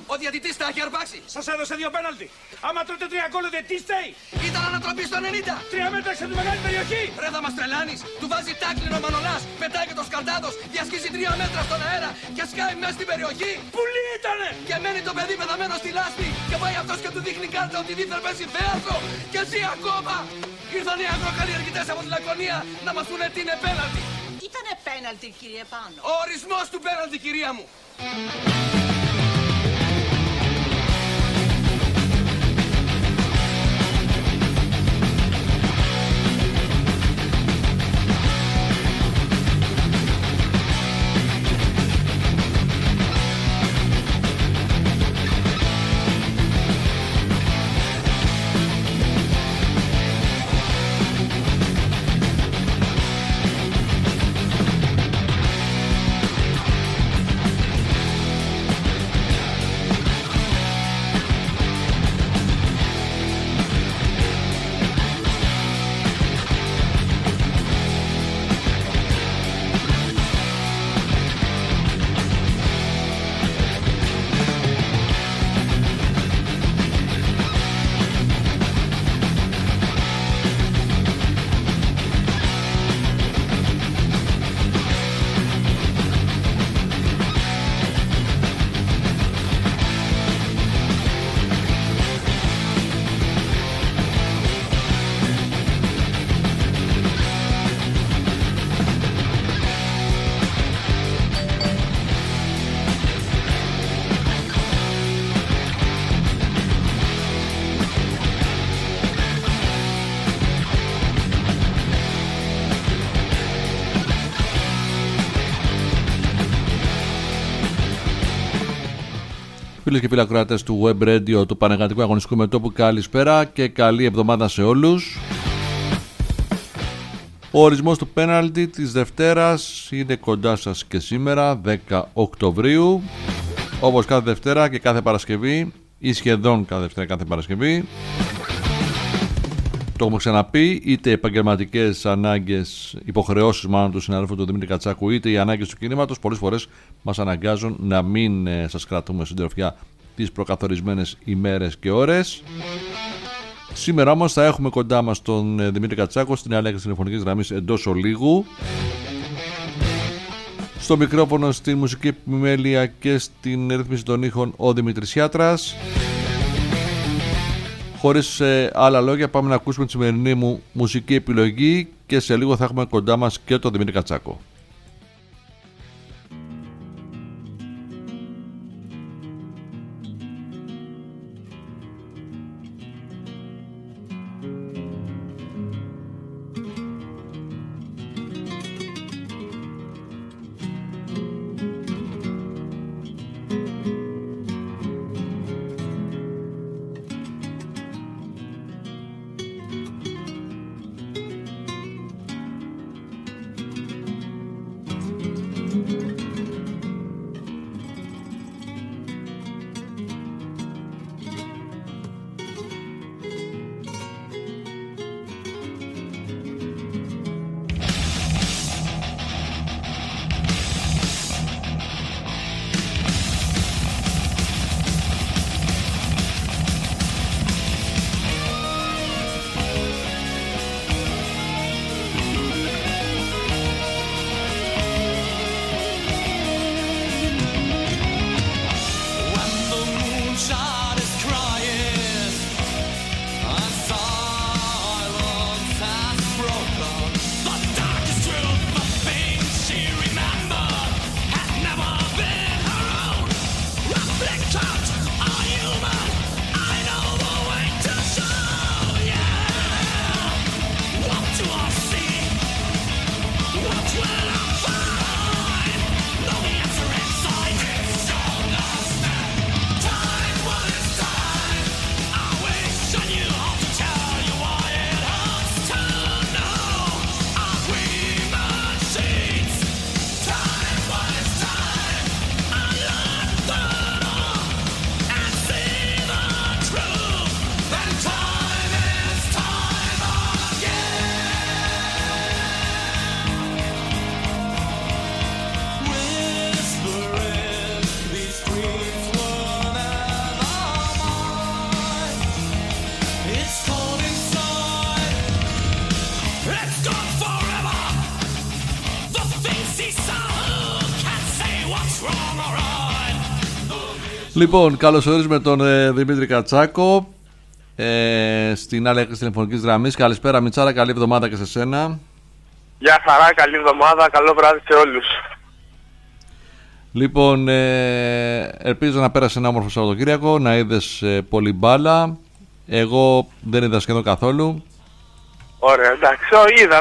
Ο διαιτητής τα έχει αρπάξει. Σας έδωσε 2 πέναλτι. Άμα τρώτε 3 γκολ, ο διαιτητής φταίει. Ήταν ανατροπή στο 90. 3 μέτρα έξω από τη μεγάλη περιοχή. Ρε θα μας τρελάνεις. Του βάζει τάκλινο ο Μανολάς. Πετάει και το Σκαρδάδος. Διασχίζει 3 μέτρα στον αέρα και σκάει μέσα στην περιοχή. Πουλί ήτανε. Και μένει το παιδί πεθαμένο στη λάσπη. Και πάει αυτός και του δείχνει κάρτα ότι δίθεν παίζει θέατρο. Και ζει ακόμα. Ήρθαν οι αγροκαλλιεργητές από τη Λακωνία να μας πούνε τι είναι πέναλτι. Ήτανε πέναλτι, κύριε Πάνο. Ο ορισμός του πέναλτι, κυρία μου. Φίλες και φίλοι ακροατές του Web Radio του Πανεγατικού Αγωνιστικού Μετώπου, καλησπέρα και καλή εβδομάδα σε όλους. Ο ορισμός του πέναλτι της Δευτέρας είναι κοντά σας και σήμερα, 10 Οκτωβρίου. Όπως κάθε Δευτέρα και κάθε Παρασκευή, ή σχεδόν κάθε Δευτέρα κάθε Παρασκευή. Το έχουμε ξαναπεί, είτε επαγγελματικές ανάγκες, υποχρεώσεις μάλλον του συναδέλφου του Δημήτρη Κατσάκου, είτε οι ανάγκες του κινήματος, πολλές φορές μας αναγκάζουν να μην σας κρατούμε συντροφιά τις προκαθορισμένες ημέρες και ώρες. Σήμερα όμως θα έχουμε κοντά μας τον Δημήτρη Κατσάκο στην άλλη έκρηξη τηλεφωνικής γραμμής εντός ολίγου. Στο μικρόφωνο, στη μουσική επιμέλεια και στην ρύθμιση των ήχων ο Δημήτρης Ιάτρας. Χωρίς άλλα λόγια, πάμε να ακούσουμε τη σημερινή μου μουσική επιλογή και σε λίγο θα έχουμε κοντά μας και τον Δημήτρη Κατσάκο. Λοιπόν, καλωσορίζουμε τον Δημήτρη Κατσάκο στην άλλη έκρηξη τηλεφωνικής γραμμής. Καλησπέρα Μιτσάρα, καλή εβδομάδα και σε σένα. Γεια χαρά, καλή εβδομάδα, καλό βράδυ σε όλους. Λοιπόν, ελπίζω να πέρασε ένα όμορφο Σαββατοκύριακο, να είδες πολύ μπάλα. Εγώ δεν είδα σχεδόν καθόλου. Ωραία, εντάξει, είδα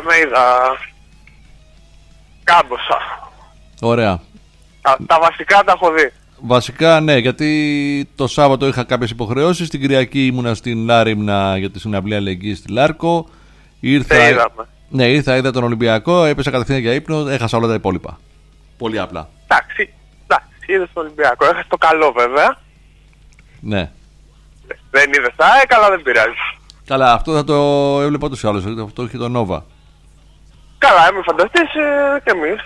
κάμποσα. Ωραία. Τα βασικά τα έχω δει. Βασικά ναι, γιατί το Σάββατο είχα κάποιες υποχρεώσεις. Την Κυριακή ήμουνα στην Λάριμνα για τη συναυλία αλληλεγγύης στη Λάρκο. Ήρθα, είδα τον Ολυμπιακό, έπεσα κατευθείαν για ύπνο, έχασα όλα τα υπόλοιπα. Πολύ απλά. Εντάξει, είδες τον Ολυμπιακό, έχασε το καλό βέβαια. Ναι. Δεν είδες καλά δεν πειράζει. Καλά, αυτό θα το έβλεπα ούτως ή άλλως, αυτό είχε το Νόβα. Καλά, είμαι φανταστής και εμείς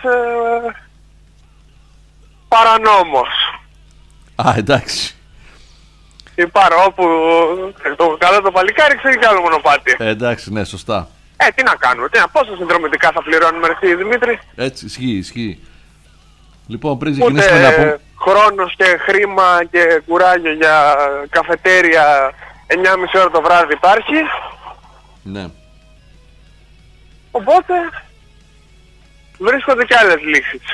παρανόμος. Α, εντάξει. Όπου το καλό το παλικάρι ξέρει κι άλλο μονοπάτι. Εντάξει, ναι, σωστά. Τι να κάνουμε, πόσα συνδρομητικά θα πληρώνουμε εσύ Δημήτρη. Έτσι, ισχύει. Λοιπόν, πριν ξεκινήσουμε να πούμε... χρόνος και χρήμα και κουράγιο για καφετέρια 9,5 ώρα το βράδυ υπάρχει. Ναι. Οπότε βρίσκονται και άλλες λύσεις.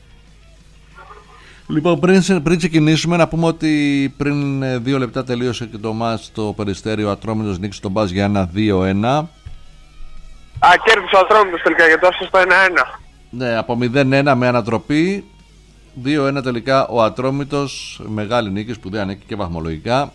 Λοιπόν, πριν ξεκινήσουμε να πούμε ότι πριν 2 λεπτά τελείωσε και το μάτς στο Περιστέρι, ο Ατρόμητος νίκησε τον Μπάζ για 1-2-1. Κέρδισε ο Ατρόμητος τελικά γιατί όσο στο 1-1. Ναι, από 0-1 με ανατροπή. 2-1 τελικά ο Ατρόμητος, μεγάλη νίκη, σπουδαία νίκη και βαθμολογικά.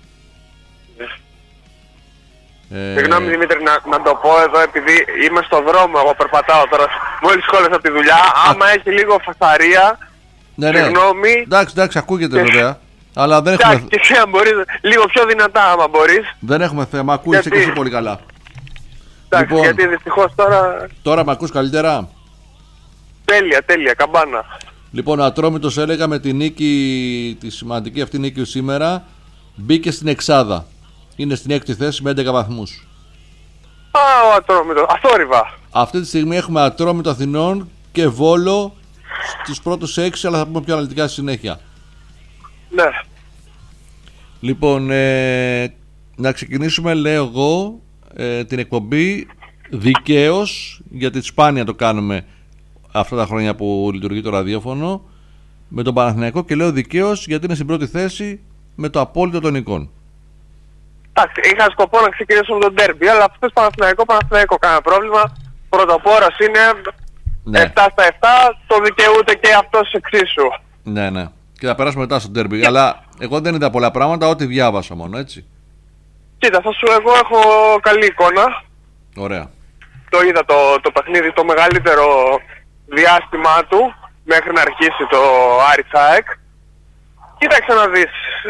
Συγγνώμη Δημήτρη, να το πω εδώ επειδή είμαι στο δρόμο, εγώ περπατάω τώρα, μόλις σχόλασα τη δουλειά, άμα έχει λίγο φασαρία, ναι. Συγγνώμη. Εντάξει, ακούγεται βέβαια. Αλλά δεν έχουμε... Και εσύ αν μπορείς, λίγο πιο δυνατά άμα μπορείς. Δεν έχουμε θέμα, ακούγεσαι και εσύ πολύ καλά. Εντάξει, λοιπόν, γιατί δυστυχώς τώρα... Τώρα με ακούς καλύτερα? Τέλεια, καμπάνα. Λοιπόν, ο Ατρόμητος έλεγα με τη νίκη, τη σημαντική αυτή νίκη σήμερα, μπήκε στην εξάδα. Είναι στην 6η θέση με 11 βαθμούς. Ο Ατρόμητος, αθόρυβα. Αυτή τη στιγμή έχουμε Ατρόμητο Αθηνών και Βόλο στους πρώτους 6, αλλά θα πούμε πιο αναλυτικά στη συνέχεια. Ναι. Λοιπόν, να ξεκινήσουμε, λέω εγώ, την εκπομπή δικαίως, γιατί σπάνια το κάνουμε αυτά τα χρόνια που λειτουργεί το ραδιόφωνο, με τον Παναθηναϊκό, και λέω δικαίως γιατί είναι στην πρώτη θέση με το απόλυτο των εικόν. Εντάξει, είχα σκοπό να ξεκινήσω με τον ντέρμπι, αλλά αυτός Παναθηναϊκό κανένα πρόβλημα. Πρωτοπόρος είναι, ναι. 7 στα 7, το δικαιούται και αυτός εξίσου. Ναι. Και θα περάσουμε μετά στο ντέρμπι, αλλά εγώ δεν είδα πολλά πράγματα, ό,τι διάβασα μόνο, έτσι. Κοίτα, εγώ έχω καλή εικόνα. Ωραία. Το είδα το παιχνίδι το μεγαλύτερο διάστημά του μέχρι να αρχίσει το Άρης ΑΕΚ. Κοίταξε να δεις,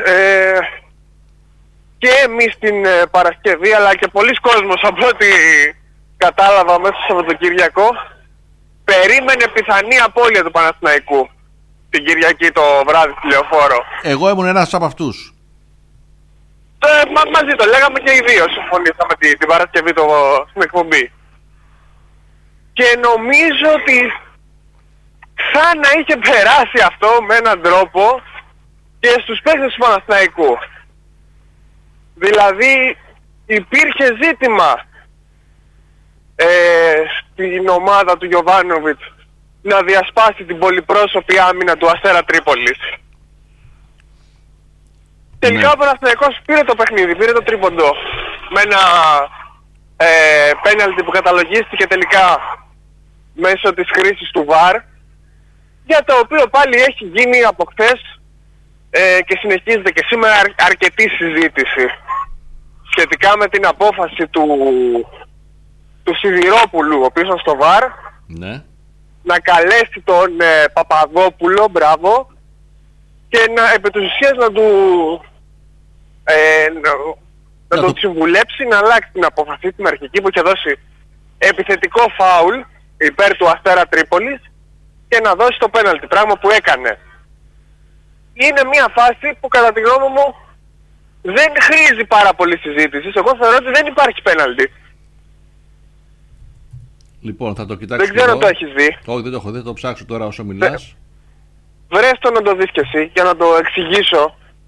και εμείς την Παρασκευή αλλά και πολλοί κόσμος από ό,τι κατάλαβα μέσα στο Σαββατοκύριακο περίμενε πιθανή απώλεια του Παναθηναϊκού την Κυριακή το βράδυ στη Λεωφόρο. Εγώ ήμουν ένας από αυτούς. Μαζί το λέγαμε και οι δύο, συμφωνήσαμε την Παρασκευή στην εκπομπή. Και νομίζω ότι σαν να είχε περάσει αυτό με έναν τρόπο και στους παίκτες του Παναθηναϊκού. Δηλαδή υπήρχε ζήτημα στην ομάδα του Γιοβάνοβιτς να διασπάσει την πολυπρόσωπη άμυνα του Αστέρα Τρίπολης. Τελικά ο Παναθηναϊκός πήρε το παιχνίδι, πήρε το τρίποντο με ένα πέναλτι που καταλογίστηκε τελικά μέσω της χρήσης του VAR, για το οποίο πάλι έχει γίνει από χθες και συνεχίζεται και σήμερα αρκετή συζήτηση σχετικά με την απόφαση του Σιδηρόπουλου, ο οποίος ήταν στο VAR, ναι, να καλέσει τον Παπαδόπουλο, μπράβο, και επί της ουσίας να τον συμβουλέψει να αλλάξει την απόφαση την αρχική που είχε δώσει επιθετικό φάουλ υπέρ του Αστέρα Τρίπολης και να δώσει το πέναλτι, πράγμα που έκανε. Είναι μια φάση που κατά τη γνώμη μου δεν χρήζει πάρα πολύ συζήτηση. Εγώ θεωρώ ότι δεν υπάρχει πέναλτι. Λοιπόν, θα το κοιτάξω. Δεν ξέρω αν το έχεις δει. Όχι, δεν το έχω δει, θα το ψάξω τώρα όσο μιλάς. Βρες το να το δεις κι εσύ για να το εξηγήσω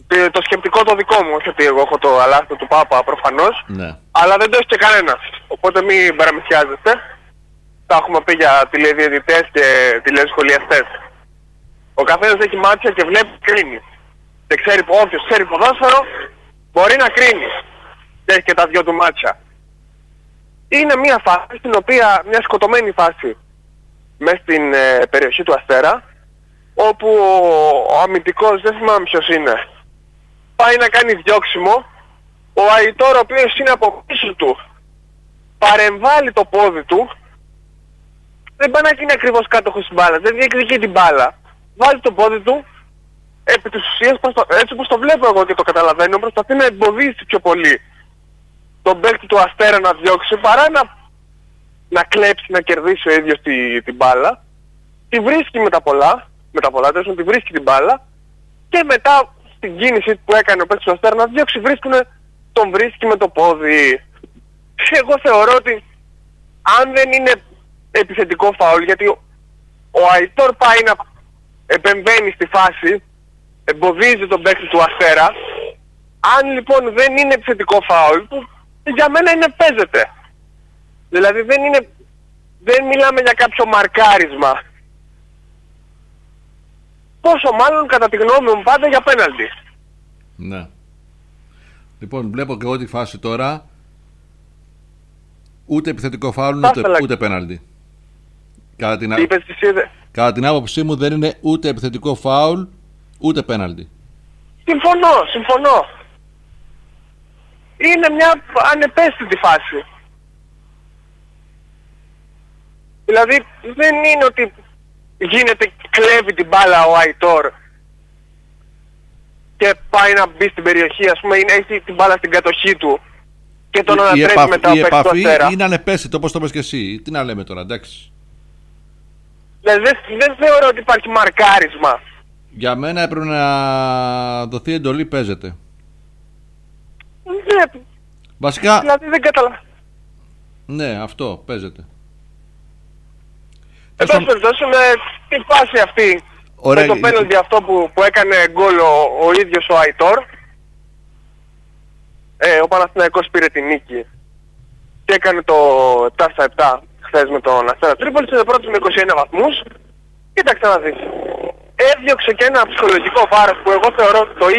το σκεπτικό το δικό μου, όχι ότι εγώ έχω το αλάθητο του Πάπα προφανώς, Ναι. αλλά δεν το έχει και κανένας. Οπότε μην παραμυθιάζεστε. Τα έχουμε πει για τηλεδιαιτητές και τηλεσχολιαστές. Ο καθένας έχει μάτια και βλέπει, κρίνει. Και όποιος ξέρει ποδόσφαιρο μπορεί να κρίνει. Και έχει και τα δυο του μάτια. Είναι μια φάση στην οποία, μια σκοτωμένη φάση μέσα στην περιοχή του Αστέρα, όπου ο αμυντικός, δεν θυμάμαι ποιος είναι, πάει να κάνει διώξιμο, ο Αϊτόρ, ο οποίος είναι από πίσω του, παρεμβάλλει το πόδι του, δεν πάει να γίνει ακριβώς κάτοχος της μπάλας, δεν διεκδικεί την μπάλα, βάζει το πόδι του, επί της ουσίας, έτσι όπως το βλέπω εγώ και το καταλαβαίνω, προσπαθεί να εμποδίσει πιο πολύ τον παίκτη του Αστέρα να διώξει, παρά να κλέψει, να κερδίσει ο ίδιος την μπάλα. Τη βρίσκει με τα πολλά, τη βρίσκει την μπάλα και μετά στην κίνηση που έκανε ο παίκτης του Αστέρα να διώξει, τον βρίσκει με το πόδι. Εγώ θεωρώ ότι αν δεν είναι επιθετικό φάουλ, γιατί ο Αϊτόρ πάει να επεμβαίνει στη φάση, εμποδίζει τον παίκτη του Αστέρα, αν λοιπόν δεν είναι επιθετικό φάουλ, που για μένα είναι παίζεται. Δηλαδή δεν μιλάμε για κάποιο μαρκάρισμα. Πόσο μάλλον κατά τη γνώμη μου πάντα για πέναλτι. Ναι. Λοιπόν, βλέπω και εγώ τη φάση τώρα. Ούτε επιθετικό φάουλ, ούτε πέναλτι. Κατά την άποψή μου δεν είναι ούτε επιθετικό φάουλ, ούτε πέναλτι. Συμφωνώ. Είναι μια ανεπαίσθητη φάση. Δηλαδή δεν είναι ότι κλέβει την μπάλα ο Αϊτόρ και πάει να μπει στην περιοχή, ας πούμε, έχει την μπάλα στην κατοχή του και τον ανατρέπει μετά ο παίκτης του Αστέρα. Η επαφή είναι ανεπαίσθητη, όπως το πες και εσύ. Τι να λέμε τώρα, εντάξει. Δηλαδή δεν θεωρώ ότι υπάρχει μαρκάρισμα. Για μένα έπρεπε να δοθεί εντολή, παίζεται. Ναι. Βασικά... Δηλαδή δεν καταλαβαίνω. Ναι, αυτό, παίζεται. Εν πάση περιπτώσει, με τη φάση αυτή, με το πέναλτι αυτό που έκανε γκολ ο ίδιος ο Αϊτόρ, ο Παναθηναϊκός πήρε την νίκη και έκανε το 7-7 χθες με τον Αστέρα Τρίπολης, είναι πρώτος με 21 βαθμούς. Κοίταξε να δεις. Έδιωξε και ένα ψυχολογικό βάρος που εγώ θεωρώ ότι το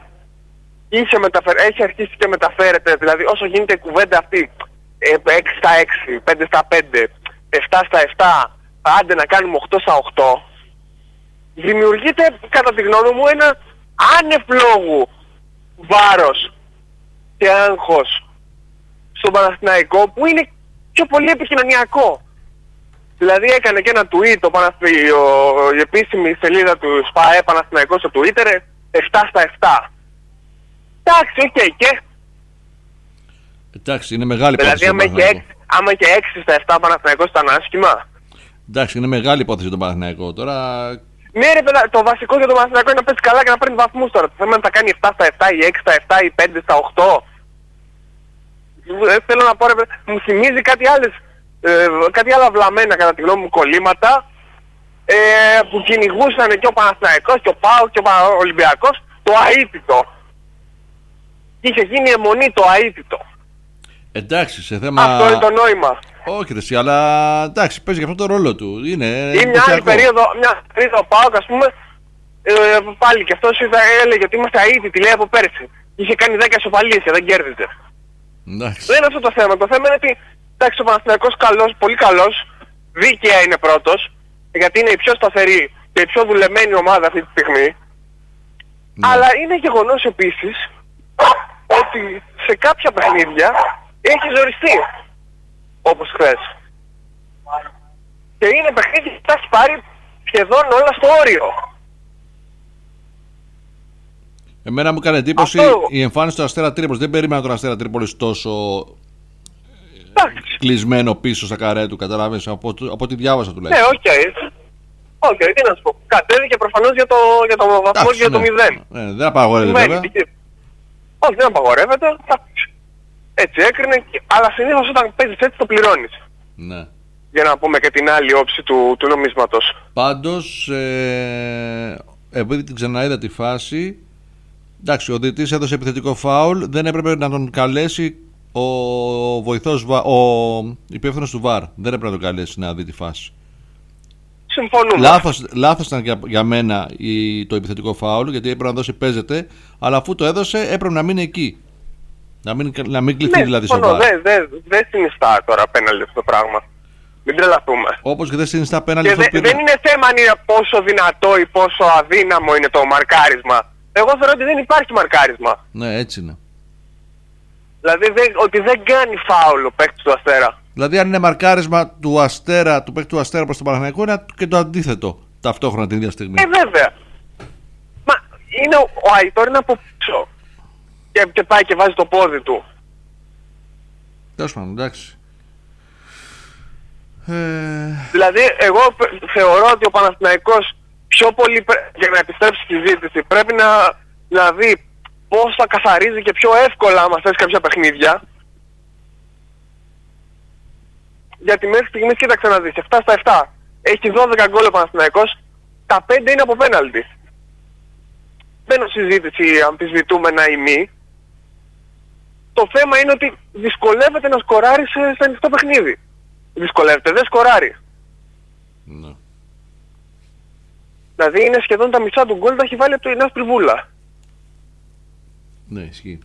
έχει αρχίσει και μεταφέρεται. Δηλαδή όσο γίνεται η κουβέντα αυτή, 6-6, 5-5, 7-7, άντε να κάνουμε 8-8, δημιουργείται κατά τη γνώμη μου ένα άνευ λόγου βάρος και άγχος στον Παναθηναϊκό που είναι πιο πολύ επικοινωνιακό. Δηλαδή έκανε και ένα tweet η επίσημη σελίδα του ΣΠΑΕ Παναθηναϊκός στο Twitter 7-7. Εντάξει, οκ, και... Εντάξει, είναι μεγάλη υπόθεση. Δηλαδή άμα και 6-7 Παναθηναϊκός ήταν άσχημα. Εντάξει, είναι μεγάλη υπόθεση τον Παναθηναϊκό τώρα. Ναι ρε παιδά, το βασικό για τον Παναθηναϊκό είναι να παίζει καλά και να παίρνει βαθμούς τώρα. Το θέμα είναι να τα κάνει 7-7 ή 6-7 ή 5-8. Θέλω να πω ρε παιδά, μου θυμίζει κάτι άλλα βλαμμένα κατά τη γνώμη μου κολλήματα που κυνηγούσαν και ο Παναθηναϊκός και ο ΠΑΟΚ και ο Ολυμπιακός το αίτητο. Είχε γίνει αιμονή το αίτητο. Εντάξει, σε θέμα... Αυτό είναι το νόημα. Όχι ρε εσύ, αλλά εντάξει, παίζει και αυτό το ρόλο του. Ή μια άλλη περίοδο ο ΠΑΟΚ, ας πούμε, πάλι και αυτός έλεγε ότι είμαστε αίτητοι, λέει από πέρσι. Είχε κάνει 10 ισοπαλίες και δεν κέρδιζε. Εντάξει. Δεν είναι αυτό το θέμα. Το θέμα είναι ότι εντάξει, ο Παναθηναϊκός καλός, πολύ καλός, δίκαια είναι πρώτος, γιατί είναι η πιο σταθερή και η πιο δουλεμένη ομάδα αυτή τη στιγμή. Ναι. Αλλά είναι γεγονός επίσης ότι σε κάποια παιχνίδια έχει ζοριστεί, όπως χθες. Και είναι παιχνίδια που τα έχει πάρει σχεδόν όλα στο όριο. Εμένα μου έκανε εντύπωση η εμφάνιση του Αστέρα Τρίπολης. Δεν περίμενα τον Αστέρα Τρίπολης τόσο κλεισμένο πίσω στα καρέ του, καταλάβεις, από ό,τι διάβασα τουλάχιστον. Ναι, οκ, τι να σου πω. Κατέβηκε προφανώς για το βαθμό και για το 0. Δεν απαγορεύεται βέβαια. Όχι, δεν απαγορεύεται. Έτσι έκρινε, αλλά συνήθως όταν παίζεις έτσι το πληρώνεις. Ναι. Για να πούμε και την άλλη όψη του νομίσματος. Πάντως, επειδή την ξαναείδα τη φάση, Εντάξει, ο διαιτητής έδωσε επιθετικό φάουλ, δεν έπρεπε να τον καλέσει ο βοηθός, ο υπεύθυνος του ΒΑΡ. Δεν έπρεπε να τον καλέσει να δει τη φάση. Συμφωνούμε. Λάθος ήταν για μένα το επιθετικό φάουλ, γιατί έπρεπε να δώσει παίζεται, αλλά αφού το έδωσε έπρεπε να μείνει εκεί. Να μην κληθεί δηλαδή στο ΒΑΡ. Δεν συνιστά τώρα πέναλτι αυτό το πράγμα. Μην τρελαθούμε. Όπως και δεν συνιστά πέναλτι. Δεν είναι θέμα αν είναι πόσο δυνατό ή πόσο αδύναμο είναι το μαρκάρισμα. Εγώ θεωρώ ότι δεν υπάρχει μαρκάρισμα. Ναι, έτσι είναι. Δηλαδή ότι δεν κάνει φάουλ ο παίκτης του Αστέρα. Δηλαδή αν είναι μαρκάρισμα του παίκτη του Αστέρα προς τον Παναθηναϊκό, είναι και το αντίθετο ταυτόχρονα την ίδια στιγμή. Βέβαια. Μα είναι ο Αϊτόρ είναι από πίσω. Και πάει και βάζει το πόδι του. Τέλος πάντων, εντάξει. Δηλαδή εγώ θεωρώ ότι ο Παναθηναϊκός πιο πολύ, για να επιστρέψει στη συζήτηση, πρέπει να δει πώς θα καθαρίζει και πιο εύκολα άμα θες κάποια παιχνίδια. Γιατί μέχρι στιγμής, κοίταξε να δεις, 7 στα 7 έχει 12 γκολ ο Παναθηναϊκός, τα 5 είναι από πέναλτι. Μπαίνω συζήτηση αμφισβητούμενα ή μη. Το θέμα είναι ότι δυσκολεύεται να σκοράρει σε ανοιχτό παιχνίδι. Δυσκολεύεται, δεν σκοράρει. Ναι. Δηλαδή είναι σχεδόν τα μισά του γκολ τα έχει βάλει από το Ινάς Πριβούλα. Ναι, ισχύει.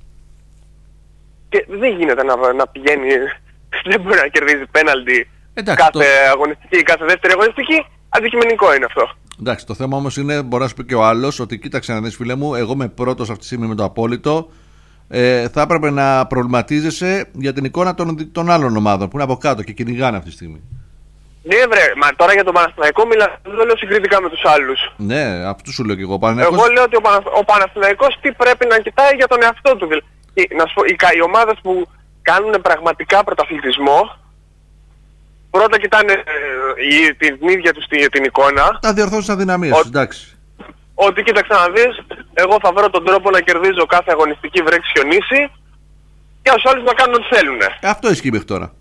Και δεν γίνεται να πηγαίνει, δεν μπορεί να κερδίζει πέναλτι κάθε αγωνιστική, κάθε δεύτερη αγωνιστική. Αντικειμενικό είναι αυτό. Εντάξει, το θέμα όμως είναι, μπορεί να σου πει και ο άλλος, ότι κοίταξε να δεις φίλε μου, εγώ είμαι πρώτος αυτή τη στιγμή με το απόλυτο. Θα έπρεπε να προβληματίζεσαι για την εικόνα των άλλων ομάδων που είναι από κάτω και κυνηγάνε αυτή τη στιγμή. Ναι βρε, μα τώρα για τον Παναθηναϊκό δεν το λέω συγκριτικά με τους άλλους. Ναι, αυτό σου λέω και εγώ. Εγώ λέω ότι ο Παναθηναϊκός τι πρέπει να κοιτάει για τον εαυτό του. Να σου πω, οι ομάδες που κάνουν πραγματικά πρωταθλητισμό, πρώτα κοιτάνε την ίδια τους την εικόνα. Θα διορθώσουν τις αδυναμίες, εντάξει. Ότι κοίταξε να δεις, εγώ θα βρω τον τρόπο να κερδίζω κάθε αγωνιστική βρέξη χιονίσει και ως άλλους να κάνουν ό,τι θέλουν. Αυτό ισχύει μέχρι τώρα.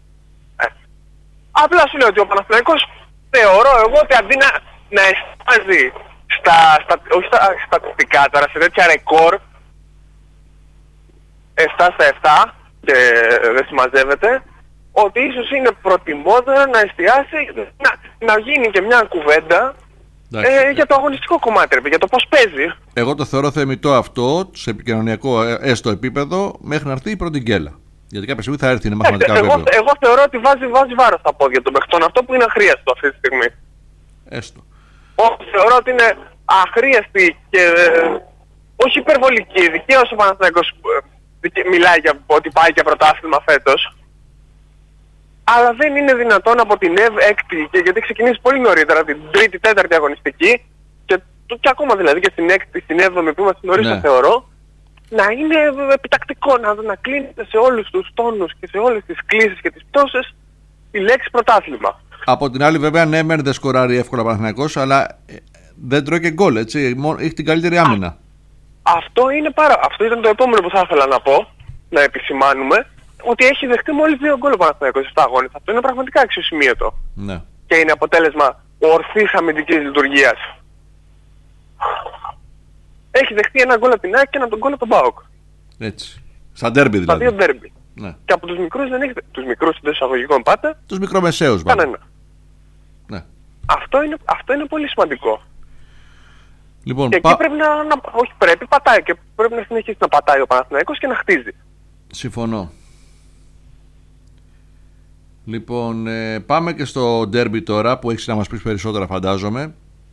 Απλά σου λέω ότι ο Παναθηναϊκός θεωρώ εγώ ότι αντί να εστιάζει όχι στα στατιστικά τώρα, σε τέτοια ρεκόρ 7 στα 7 και δεν συμμαζεύεται, ότι ίσως είναι προτιμότερο να εστιάσει, να γίνει και μια κουβέντα για το αγωνιστικό κομμάτι, για το πώς παίζει. Εγώ το θεωρώ θεμιτό αυτό σε επικοινωνιακό έστω επίπεδο μέχρι να έρθει η πρώτη γκέλα. Γιατί κάποια στιγμή θα έρθει, είναι μαθηματικά βέβαιο. Εγώ θεωρώ ότι βάζει βάρος στα πόδια των παιχτών, αυτό που είναι αχρίαστο αυτή τη στιγμή. Έστω. Θεωρώ ότι είναι αχρίαστη και όχι υπερβολική. Δικαίως ο Παναθηναϊκός μιλάει για ότι πάει για πρωτάθλημα φέτος. Αλλά δεν είναι δυνατόν από την έκτη, γιατί ξεκινήσει πολύ νωρίτερα, την τρίτη, τέταρτη αγωνιστική και ακόμα δηλαδή και στην έκτη, στην έβδομη που είμαστε νωρίς, θεωρώ, να είναι επιτακτικό, να κλείνεται σε όλους τους τόνους και σε όλες τις κλίσεις και τις πτώσεις η λέξη πρωτάθλημα. Από την άλλη βέβαια ναι, δεν σκοράρει εύκολα ο Παναθηναϊκός, αλλά δεν τρώει και γκολ, έτσι, έχει την καλύτερη άμυνα. Αυτό ήταν το επόμενο που θα ήθελα να πω, να επισημάνουμε, ότι έχει δεχτεί μόλις 2 γκολ ο Παναθηναϊκός σε 7 αγώνες. Αυτό είναι πραγματικά αξιοσημείωτο. Ναι. Και είναι αποτέλεσμα ορθής αμυντικής λειτουργίας. Έχει δεχτεί 1 γκολ από την ΑΕΚ και 1 γκολ από τον ΠΑΟΚ. Έτσι. Σαν ντέρμπι δηλαδή. Στα 2 ντέρμπι. Ναι. Και από τους μικρούς δεν έχει. Τους μικρούς εντός εισαγωγικών πάτε. Τους μικρομεσαίους πάντα. Κανένα. Ναι. Αυτό είναι πολύ σημαντικό. Λοιπόν, και εκεί πρέπει όχι πρέπει, πατάει και πρέπει να συνεχίσει να πατάει ο Παναθηναϊκός και να χτίζει. Συμφωνώ. Λοιπόν, πάμε και στο ντέρμπι τώρα που έχεις να μας πεις περισσότερα φαντάζομαι.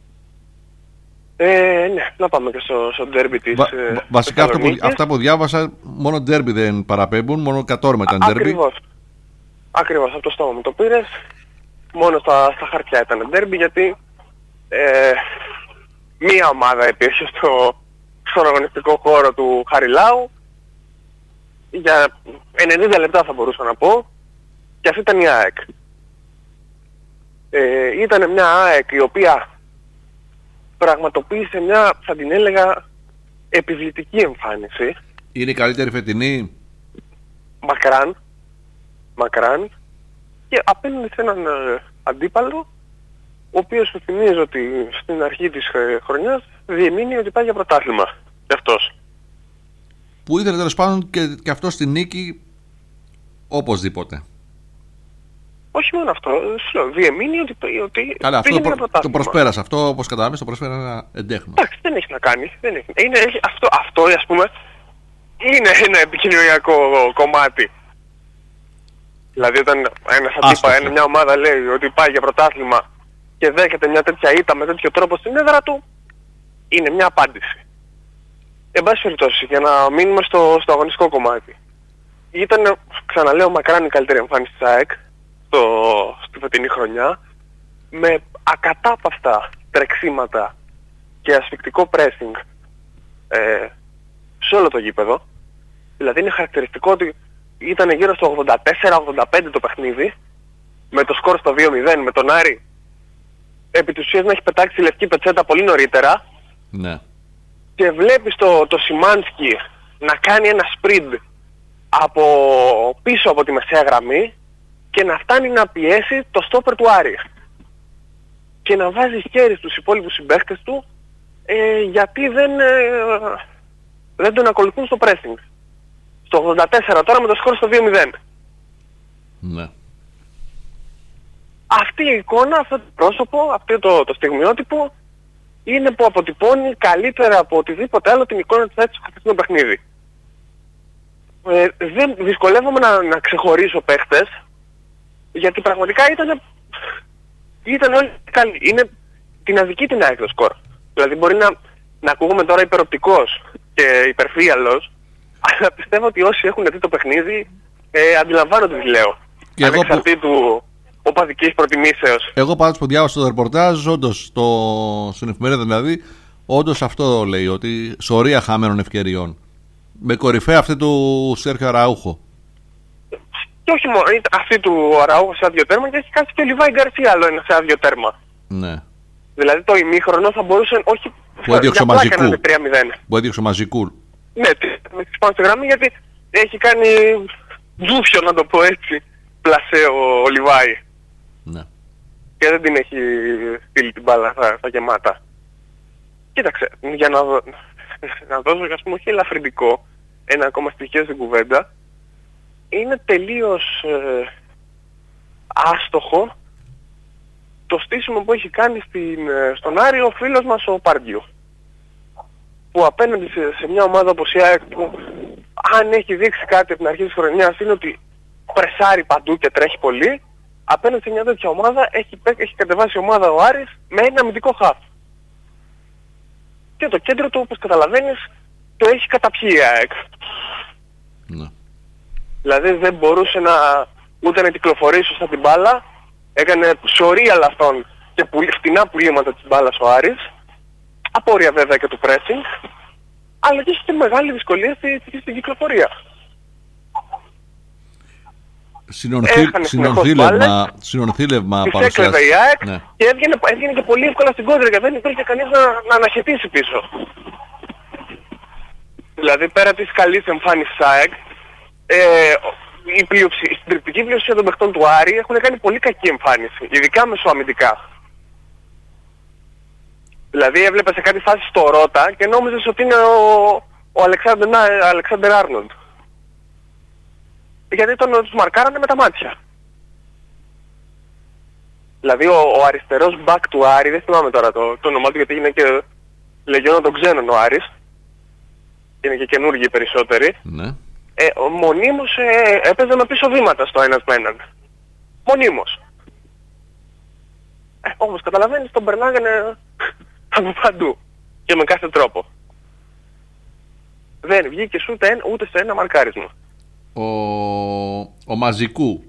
Ναι, να πάμε και στο ντέρμπι της βασικά αυτά που διάβασα μόνο ντέρμπι δεν παραπέμπουν, μόνο κατόρμα ήταν ντέρμπι. Ακριβώς, από το στόμα μου το πήρες. Μόνο στα χαρτιά ήταν ντέρμπι γιατί μία ομάδα υπήρχε στον αγωνιστικό χώρο του Χαριλάου για 90 λεπτά θα μπορούσα να πω, και αυτή ήταν η ΑΕΚ. Ήταν μια ΑΕΚ η οποία πραγματοποίησε μια, θα την έλεγα, επιβλητική εμφάνιση. Είναι η καλύτερη φετινή? Μακράν. Και απέναντι σε έναν αντίπαλο, ο οποίος σου θυμίζω ότι στην αρχή της χρονιάς διεμήνει ότι πάει για πρωτάθλημα. και αυτός. Που ήθελε τέλος πάντων και αυτό στη νίκη οπωσδήποτε. Όχι μόνο αυτό, διεμείνει ότι καλά, αυτό πήγαινε ένα το πρωτάθλημα. προσπέρασε. Αυτό, όπως καταλάβεις, το πρόσφερε ένα εντέχμα. Εντάξει, δεν έχει να κάνει. Αυτό, ας πούμε, είναι ένα επικοινωνιακό κομμάτι. Δηλαδή, όταν μια ομάδα λέει ότι πάει για πρωτάθλημα και δέχεται μια τέτοια ήττα με τέτοιο τρόπο στην έδρα του, είναι μια απάντηση. Εν πάση περιπτώσει, για να μείνουμε στο αγωνιστικό κομμάτι. Ήταν, ξαναλέω, μακράν η καλύτερη εμφάνιση της ΑΕΚ στη φετινή χρονιά, με ακατάπαυστα τρεξίματα και ασφυκτικό pressing σε όλο το γήπεδο. Δηλαδή είναι χαρακτηριστικό ότι ήταν γύρω στο 84-85 το παιχνίδι, με το σκορ στο 2-0, με τον Άρη επί της ουσίας να έχει πετάξει τη λευκή πετσέτα πολύ νωρίτερα. Ναι. Και βλέπεις το Σιμάνσκι να κάνει ένα sprint από πίσω από τη μεσαία γραμμή και να φτάνει να πιέσει το στόπερ του Άρη. Και να βάζει χέρι στους υπόλοιπους συμπαίκτες του γιατί δεν τον ακολουθούν στο pressing. Στο 84 τώρα με το σκορ στο 2-0. Ναι. Αυτή η εικόνα, αυτό το πρόσωπο, αυτό το στιγμιότυπο είναι που αποτυπώνει καλύτερα από οτιδήποτε άλλο την εικόνα της ΑΕΚ στο χθεσινό παιχνίδι. Δεν δυσκολεύομαι να ξεχωρίσω παίχτες, γιατί πραγματικά ήταν όλοι καλοί. Είναι την αδική την ΑΕΚ το σκορ. Δηλαδή μπορεί να ακούγουμε τώρα υπεροπτικός και υπερφύαλος, αλλά πιστεύω ότι όσοι έχουν δει το παιχνίδι αντιλαμβάνονται τι λέω. Και ανεξαρτήτου οπαδικής προτιμήσεως. Εγώ πάντως που διάβασα το ρεπορτάζ, όντως στην εφημερίδα δηλαδή, όντως αυτό λέει, ότι σωρία χαμένων ευκαιριών. Με κορυφαία αυτή του Σέρχιο Αραούχο. Και όχι μόνο, αυτή του Αραούχο σε άδειο τέρμα, και έχει κάνει και ο Λιβάη Γκαρσία άλλο ένα σε άδειο τέρμα. Ναι. Δηλαδή το ημίχρονο θα μπορούσε, όχι που έδιωξε μαζικού. Που έδιωξε μαζικού. Ναι, με τις πάνω στη γραμμή, γιατί έχει κάνει τζούφιο, να το πω έτσι, πλασέ ο Λιβάη. Ναι. Και δεν την έχει στείλει την μπάλα στα γεμάτα. Κοίταξε, για να δώσω, ας πούμε, όχι ελαφρυντικό, ένα ακόμα στοιχείο στην κουβέντα, είναι τελείως άστοχο το στήσιμο που έχει κάνει στον Άρη ο φίλος μας ο Πάρντιου. Που απέναντι σε μια ομάδα όπως η ΑΕΚ, που αν έχει δείξει κάτι από την αρχή της χρονιάς είναι ότι πρεσάρει παντού και τρέχει πολύ, απέναντι σε μια τέτοια ομάδα έχει κατεβάσει ομάδα ο Άρης με ένα αμυντικό χαφ. Και το κέντρο του, όπως καταλαβαίνεις, το έχει καταπιεί η ΑΕΚ. Ναι. Δηλαδή δεν μπορούσε ούτε να κυκλοφορήσει σωστά την μπάλα, έκανε σωρία λαθών και φτηνά πουλήματα της μπάλας ο Άρης, απόρρια βέβαια και του pressing, αλλά και είχε μεγάλη δυσκολία στην κυκλοφορία. Συνονθήλευμα παρουσιάζει. Έκλεβε η ΑΕΚ, ναι. Και έβγαινε και πολύ εύκολα στην κόντρα και δεν υπήρχε κανείς να αναχαιτήσει πίσω. Δηλαδή πέρα της καλής εμφάνισης της ΑΕΚ, η συντριπτική πλειοψηφία των παιχτών του Άρη έχουν κάνει πολύ κακή εμφάνιση, ειδικά μεσοαμυντικά. Δηλαδή έβλεπε σε κάτι φάση στο Ρώτα και νόμιζες ότι είναι ο Αλεξάνδερ Άρνοντ. Γιατί τους μαρκάρανε με τα μάτια. Δηλαδή ο αριστερός μπακ του Άρη, δεν θυμάμαι τώρα το όνομά του γιατί είναι και λεγιώνα των ξένων ο Άρης, είναι και καινούργιοι περισσότεροι. Ναι. Μονίμως έπαιζε με πίσω βήματα στο ένας με έναν. Μονίμως. Όμως καταλαβαίνεις, τον περνάγανε από παντού και με κάθε τρόπο. Δεν βγήκε ούτε σε ένα μαρκάρισμα. Ο Μαζικού.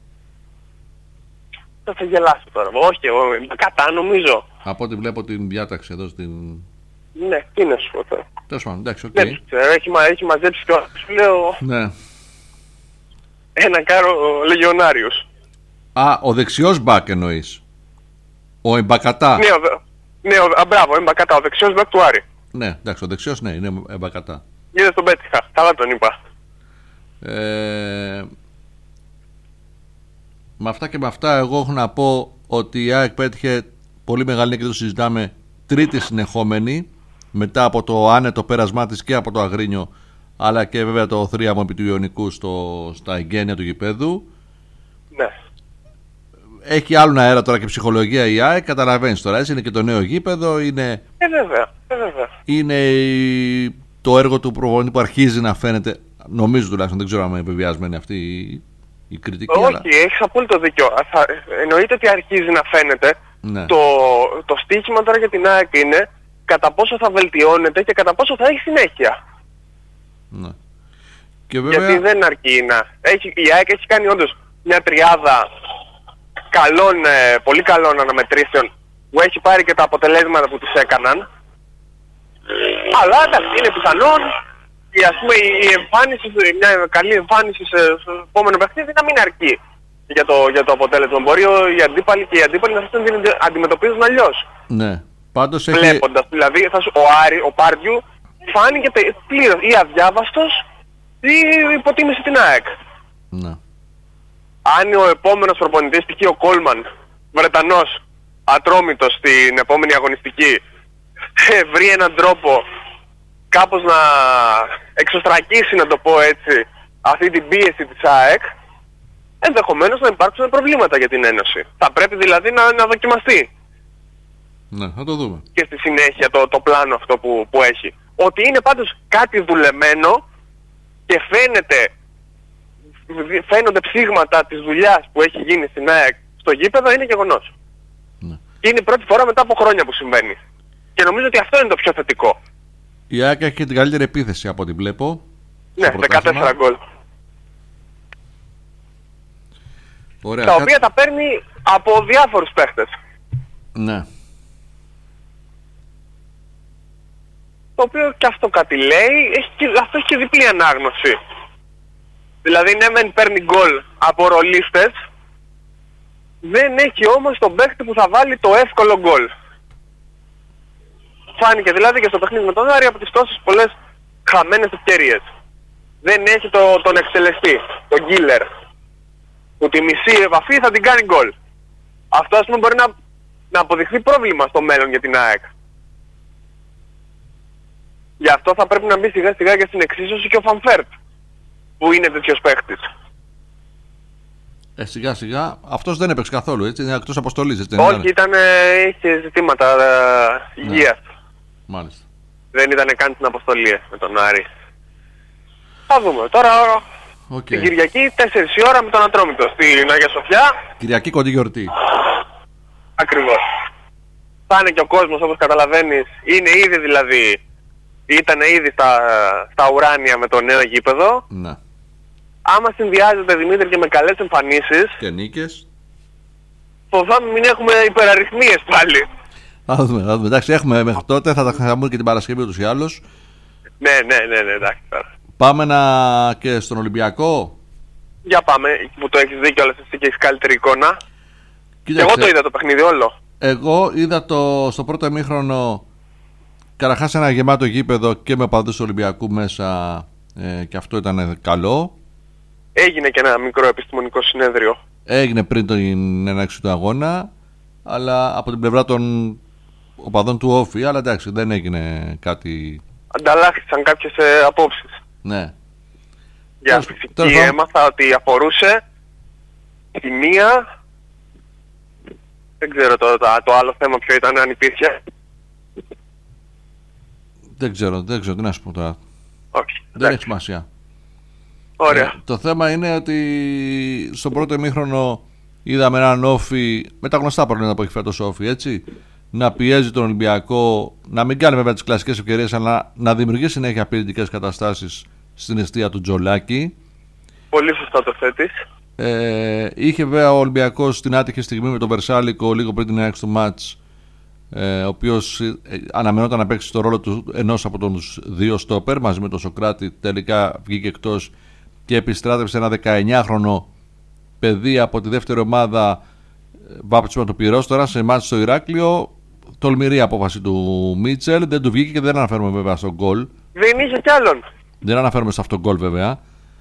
Θα γελάσω τώρα. Όχι, κατά νομίζω. Από ό,τι βλέπω την διάταξη εδώ στην... Ναι, τι να σου πω τώρα. Τέλος πάντων, εντάξει, οκ. Έχει μαζέψει και σου λέω... Ναι. Ένα κάρο λεγιονάριος. Α, ο δεξιός μπακ εννοείς. Ο Εμπακατά. Ναι, μπράβο, Εμπακατά, ο δεξιός μπακ του Άρη. Ναι, εντάξει, ο δεξιός ναι, είναι Εμπακατά. Είδες τον πέτυχα, καλά τον είπα. Με αυτά και με αυτά εγώ έχω να πω ότι η ΑΕΚ πέτυχε πολύ μεγάλη νίκη και το συζητάμε, τρίτη συνεχόμενη μετά από το άνετο πέρασμά της και από το Αγρίνιο, αλλά και βέβαια το θρίαμο επί του Ιωνικού στα εγγένεια του γηπέδου. Ναι. Έχει άλλον αέρα τώρα και ψυχολογία η ΑΕΚ, καταλαβαίνεις τώρα, έτσι, είναι και το νέο γήπεδο, είναι... Βέβαια. Είναι το έργο του προπονητή που αρχίζει να φαίνεται, νομίζω τουλάχιστον, δεν ξέρω αν είναι βεβαιασμένη αυτή η κριτική. Όχι, αλλά... έχεις απόλυτο δίκιο. Εννοείται ότι αρχίζει να φαίνεται. Ναι. Το στοίχημα τώρα για την ΑΕΚ είναι κατά πόσο θα βελτιώνεται και κατά πόσο θα έχει συνέχεια. Ναι. Και βέβαια... Γιατί δεν αρκεί να... Η ΑΕΚ έχει κάνει όντως μια τριάδα πολύ καλών αναμετρήσεων που έχει πάρει και τα αποτελέσματα που τους έκαναν. Αλλά εντάξει, είναι πιθανόν ας πούμε, μια καλή εμφάνιση στο επόμενο παιχνίδι να μην αρκεί για το αποτέλεσμα. Μπορεί οι αντίπαλοι να την αντιμετωπίζουν αλλιώς. Ναι. Πάντως έχει... Βλέποντας, δηλαδή, ο Πάρντιου φάνηκε πλήρως ή αδιάβαστος ή υποτίμησε την ΑΕΚ. Ναι. Αν ο επόμενος προπονητής, π.χ. ο Κόλμαν, Βρετανός, ατρόμητος στην επόμενη αγωνιστική, βρει έναν τρόπο κάπως να εξωστρακίσει, να το πω έτσι, αυτή την πίεση της ΑΕΚ, ενδεχομένως να υπάρξουν προβλήματα για την Ένωση. Θα πρέπει δηλαδή να δοκιμαστεί. Ναι, θα το δούμε. Και στη συνέχεια το πλάνο αυτό που έχει. Ότι είναι πάντως κάτι δουλεμένο και φαίνονται ψήγματα της δουλειάς που έχει γίνει στην ΑΕΚ στο γήπεδο, είναι γεγονός. Ναι. Και είναι η πρώτη φορά μετά από χρόνια που συμβαίνει. Και νομίζω ότι αυτό είναι το πιο θετικό. Η ΑΕΚ έχει και την καλύτερη επίθεση από ό,τι βλέπω. Ναι, 14 γκολ. Ωραία. Τα οποία τα παίρνει από διάφορους παίχτες. Ναι. Το οποίο και αυτό κάτι λέει, αυτό έχει και διπλή ανάγνωση. Δηλαδή ναι μεν παίρνει γκολ από ρολίστες, δεν έχει όμως τον παίχτη που θα βάλει το εύκολο γκολ. Φάνηκε δηλαδή και στο παιχνίδι με τον Άρη από τις τόσες πολλές χαμένες ευκαιρίες. Δεν έχει τον εκτελεστή, τον killer, που τη μισή επαφή θα την κάνει γκολ. Αυτό ας πούμε μπορεί να αποδειχθεί πρόβλημα στο μέλλον για την ΑΕΚ. Γι' αυτό θα πρέπει να μπει σιγά σιγά και στην εξίσωση και ο Φανφέρτ, που είναι τέτοιος παίχτης. Σιγά σιγά. Αυτός δεν έπαιξε καθόλου, έτσι, είναι εκτός αποστολής, έτσι. Όχι, είχε ζητήματα υγείας. Μάλιστα. Δεν ήταν καν στην αποστολή με τον Άρη. Θα δούμε. Τώρα την Κυριακή 4 η ώρα με τον Ατρόμητο στην Αγία Σοφιά. Κυριακή κοντή γιορτή. Ακριβώς. Θα είναι και ο κόσμος, όπως καταλαβαίνεις, ήταν ήδη στα ουράνια με το νέο γήπεδο. Ναι. Άμα συνδυάζεται, Δημήτρη, και με καλές εμφανίσεις και νίκες, φοβάμαι μην έχουμε υπεραριθμίες πάλι. Θα δούμε. Εντάξει, έχουμε μέχρι τότε, θα τα χαμούμε και την Παρασκευή ούτως ή άλλως. Ναι, εντάξει τώρα. Πάμε και στον Ολυμπιακό. Για πάμε, που το έχεις δει κιόλας εσύ και έχεις καλύτερη εικόνα. Κοίταξε, εγώ το είδα το παιχνίδι όλο. Εγώ είδα στο πρώτο ημίχρονο καταρχάς ένα γεμάτο γήπεδο και με οπαδούς του Ολυμπιακού μέσα, και αυτό ήταν καλό. Έγινε και ένα μικρό επιστημονικό συνέδριο. Έγινε πριν την έναρξη του αγώνα, αλλά από την πλευρά των οπαδών του Όφη, αλλά εντάξει, δεν έγινε κάτι. Ανταλλάχθησαν κάποιες απόψεις. Ναι. Για φυσική έμαθα ότι αφορούσε τη μία. Δεν ξέρω το άλλο θέμα ποιο ήταν, αν υπήρχε. Δεν ξέρω τι να σου πω τώρα. Όχι. Δεν έχει σημασία. Ωραία. Το θέμα είναι ότι στο πρώτο ημίχρονο είδαμε έναν Όφη με τα γνωστά προβλήματα που έχει φέτος ο Όφη, έτσι, να πιέζει τον Ολυμπιακό, να μην κάνει βέβαια τις κλασικές ευκαιρίες, αλλά να δημιουργεί συνέχεια απειλητικές καταστάσεις στην εστία του Τζολάκη. Πολύ σωστά το θέτεις. Είχε βέβαια ο Ολυμπιακός την άτυχη στιγμή με τον Βερσάλικο λίγο πριν την έναρξη του μάτς, ο οποίος αναμενόταν να παίξει το ρόλο του ενός από τους δύο στόπερ μαζί με τον Σοκράτη. Τελικά βγήκε εκτός και επιστράτευσε ένα 19χρονο παιδί από τη δεύτερη ομάδα, βάπτισμα του Πυρός τώρα σε μάτς στο Ηράκλειο. Τολμηρή απόφαση του Μίτσελ, δεν του βγήκε και δεν αναφέρουμε βέβαια στον γκολ. Δεν είχε κι άλλον. Δεν αναφέρουμε σε αυτόν τον γκολ βέβαια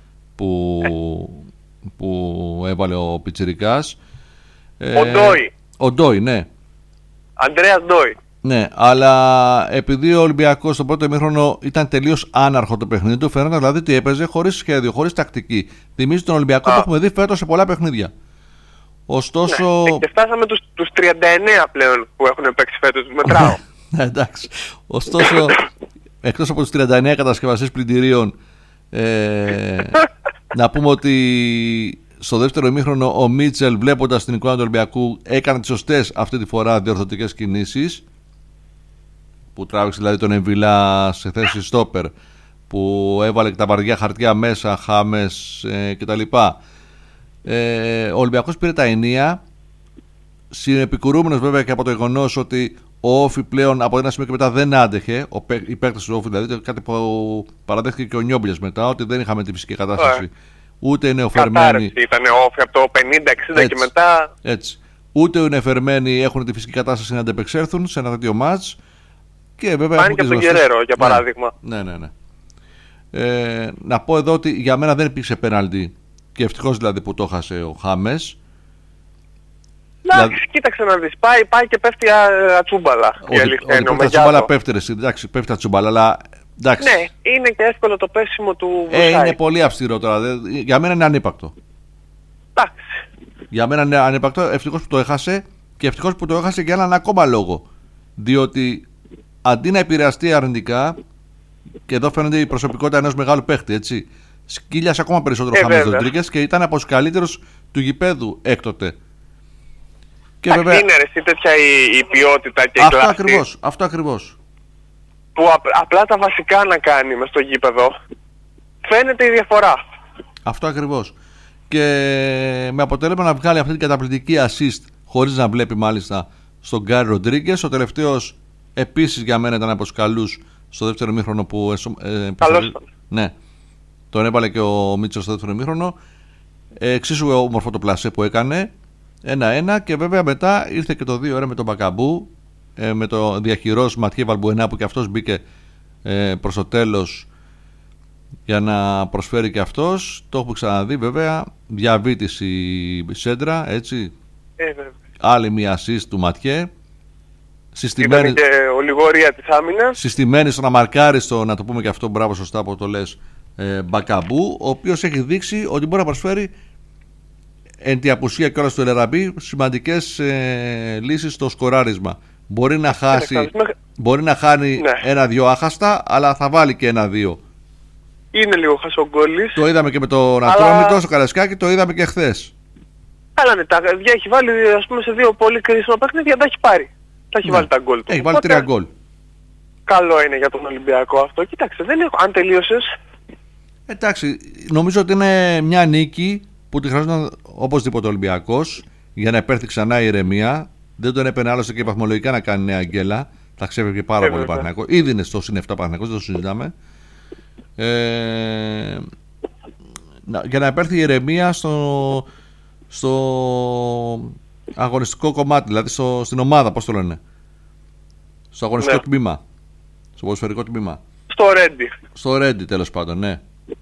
που έβαλε ο Πιτσιρικάς. Ο Ντόι. Ο Ντόι, ναι. Ανδρέας Ντόι. Ναι, αλλά επειδή ο Ολυμπιακός στο πρώτο ημίχρονο ήταν τελείως άναρχο το παιχνίδι του, φαίνονταν δηλαδή ότι έπαιζε χωρίς σχέδιο, χωρίς τακτική. Θυμίζει τον Ολυμπιακό που έχουμε δει φέτος σε πολλά παιχνίδια. Ωστόσο. Ναι, και φτάσαμε τους 39 πλέον που έχουν παίξει φέτος, μετράω. Εντάξει. Ωστόσο, εκτός από τους 39 κατασκευαστές πλυντηρίων, να πούμε ότι στο δεύτερο ημίχρονο ο Μίτσελ, βλέποντας την εικόνα του Ολυμπιακού, έκανε τις σωστές αυτή τη φορά διορθωτικές κινήσεις. Που τράβηξε δηλαδή τον Εμβιλά σε θέση στόπερ, που έβαλε και τα βαριά χαρτιά μέσα, Χάμες κτλ. Ο Ολυμπιακός πήρε τα ενία, συνεπικουρούμενος βέβαια και από το γεγονός ότι ο Όφι πλέον από ένα σημείο και μετά δεν άντεχε, οι παίκτες του Όφι δηλαδή, κάτι που παραδέχθηκε και ο Νιόμπλιας μετά, ότι δεν είχαμε τη φυσική κατάσταση. Ούτε είναι νεοφερμένοι. Ήταν Όφι από το 50-60 και μετά. Έτσι. Ούτε οι νεοφερμένοι έχουν τη φυσική κατάσταση να αντεπεξέλθουν σε ένα τέτοιο μάτς. Και βέβαια πάνε και από τον Γκερέρο, για παράδειγμα. Ναι. Να πω εδώ ότι για μένα δεν υπήρξε πέναλτι. Και ευτυχώς δηλαδή που το έχασε ο Χάμες. Εντάξει, κοίταξε να δεις. Πάει και πέφτει ατσούμπαλα. Πέφτει ατσούμπαλα, πέφτει ατσούμπαλα, αλλά εντάξει. Ναι, είναι και εύκολο το πέσιμο του Βουσάη. Είναι πολύ αυστηρό τώρα. Για μένα είναι ανύπακτο. Εντάξει. Για μένα είναι ανύπακτο. Ευτυχώς που το έχασε και ευτυχώς που το έχασε για έναν ακόμα λόγο. Διότι αντί να επηρεαστεί αρνητικά, και εδώ φαίνεται η προσωπικότητα ενός μεγάλου παίχτη, έτσι, σκύλιασε ακόμα περισσότερο Χάμες Ροντρίγκες και ήταν από τους καλύτερους του γηπέδου έκτοτε. Και βέβαια είναι ρε, τέτοια η ποιότητα και η κλάση. Αυτό ακριβώς. Που απλά τα βασικά να κάνει μες στο γήπεδο, φαίνεται η διαφορά. Αυτό ακριβώς. Και με αποτέλεσμα να βγάλει αυτή την καταπληκτική assist, χωρίς να βλέπει μάλιστα στον Γκάρι Ροντρίγκες. Ο τελευταίος επίσης για μένα ήταν από τους καλούς στο δεύτερο ημίχρονο που καλώς. Ναι, τον έβαλε και ο Μίτσελ στο δεύτερο ημίχρονο. Εξίσου όμορφο το πλασέ που έκανε, 1-1, και βέβαια μετά ήρθε και το 2-1 με τον Μπακαμπού, με το διαχειρός Ματιέ Βαλμπουενά που και αυτός μπήκε προς το τέλος για να προσφέρει και αυτός. Το έχουμε ξαναδεί βέβαια, διαβήτηση σέντρα, έτσι. Άλλη μία assist του Ματιέ. Ήταν και ολιγορία της άμυνας. Συστημένη στο να μαρκάρει, να το πούμε και αυτό, μπράβο, σωστά που το λες, Μπακαμπού, ο οποίος έχει δείξει ότι μπορεί να προσφέρει εν τη απουσία κιόλας του Ελαραμπή σημαντικές λύσεις στο σκοράρισμα. Μπορεί να χάσει, μπορεί να χάνει ένα-δυο άχαστα, αλλά θα βάλει και ένα-δύο. Είναι λίγο χασογκόλης. Το είδαμε και με τον Ατρόμητο στο Καρασκάκι, το είδαμε και χθες. Αλλά ναι, τα έχει βάλει ας πούμε σε δύο πολύ κρίσιμα παιχνίδια, τα έχει πάρει. Τα έχει βάλει τα γκολ του. Έχει βάλει 3 γκολ. Καλό είναι για τον Ολυμπιακό αυτό. Κοίταξε, δεν έχω. Αν τελείωσες. Εντάξει, νομίζω ότι είναι μια νίκη που τη χρειάζονταν οπωσδήποτε ο Ολυμπιακός για να επέρθει ξανά η ηρεμία. Δεν τον έπαιρνε άλλωστε και βαθμολογικά να κάνει νέα γκέλα. Θα ξέφευγε πάρα πολύ Παναθηναϊκό. Ήδη είναι στο συν 7 Παναθηναϊκός, δεν το συζητάμε. Για να επέρθει η ηρεμία στο αγωνιστικό κομμάτι, δηλαδή στην ομάδα, πώς το λένε, στο αγωνιστικό τμήμα, στο ποδοσφαιρικό τμήμα, στο Ρέντι τέλος πάντων, ναι.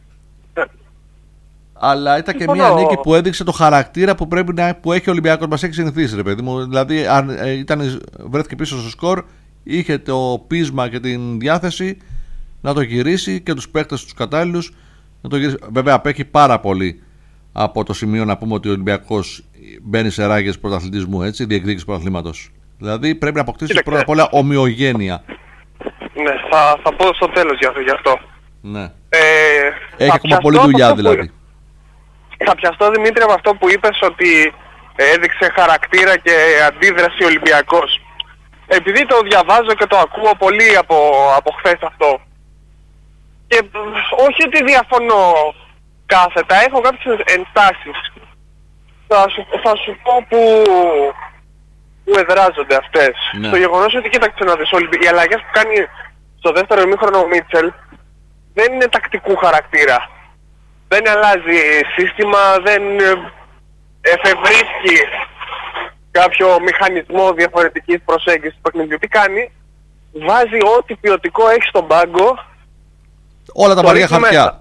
Αλλά ήταν και μια νίκη που έδειξε το χαρακτήρα που που έχει ο Ολυμπιακός, μας έχει συνηθίσει, ρε παιδί μου. Δηλαδή αν βρέθηκε πίσω στο σκορ, είχε το πείσμα και την διάθεση να το γυρίσει και τους παίκτες τους κατάλληλους να το γυρίσει. Βέβαια απέχει πάρα πολύ από το σημείο να πούμε ότι ο Ολυμπιακός μπαίνει σε ράγες πρωταθλητισμού, έτσι, διεκδίκηση πρωταθλήματος. Δηλαδή πρέπει να αποκτήσει πρώτα απ' όλα ομοιογένεια. Ναι, θα πω στο τέλος γι' αυτό. Ναι. Έχει ακόμα πολλή δουλειά δηλαδή. Θα πιαστώ, Δημήτρη, από αυτό που είπες ότι έδειξε χαρακτήρα και αντίδραση Ολυμπιακός. Επειδή το διαβάζω και το ακούω πολύ από χθες αυτό, και όχι ότι διαφωνώ κάθετα, έχω κάποιες ενστάσεις. Θα σου πω που εδράζονται αυτές. Ναι. Στο γεγονός ότι κοίταξε να δεις, οι αλλαγές που κάνει στο δεύτερο ημίχρονο ο Μίτσελ δεν είναι τακτικού χαρακτήρα. Δεν αλλάζει σύστημα, δεν εφευρίσκει κάποιο μηχανισμό διαφορετικής προσέγγισης του παιχνιδιού. Τι κάνει, βάζει ό,τι ποιοτικό έχει στον πάγκο, όλα τα βαριά χαρτιά.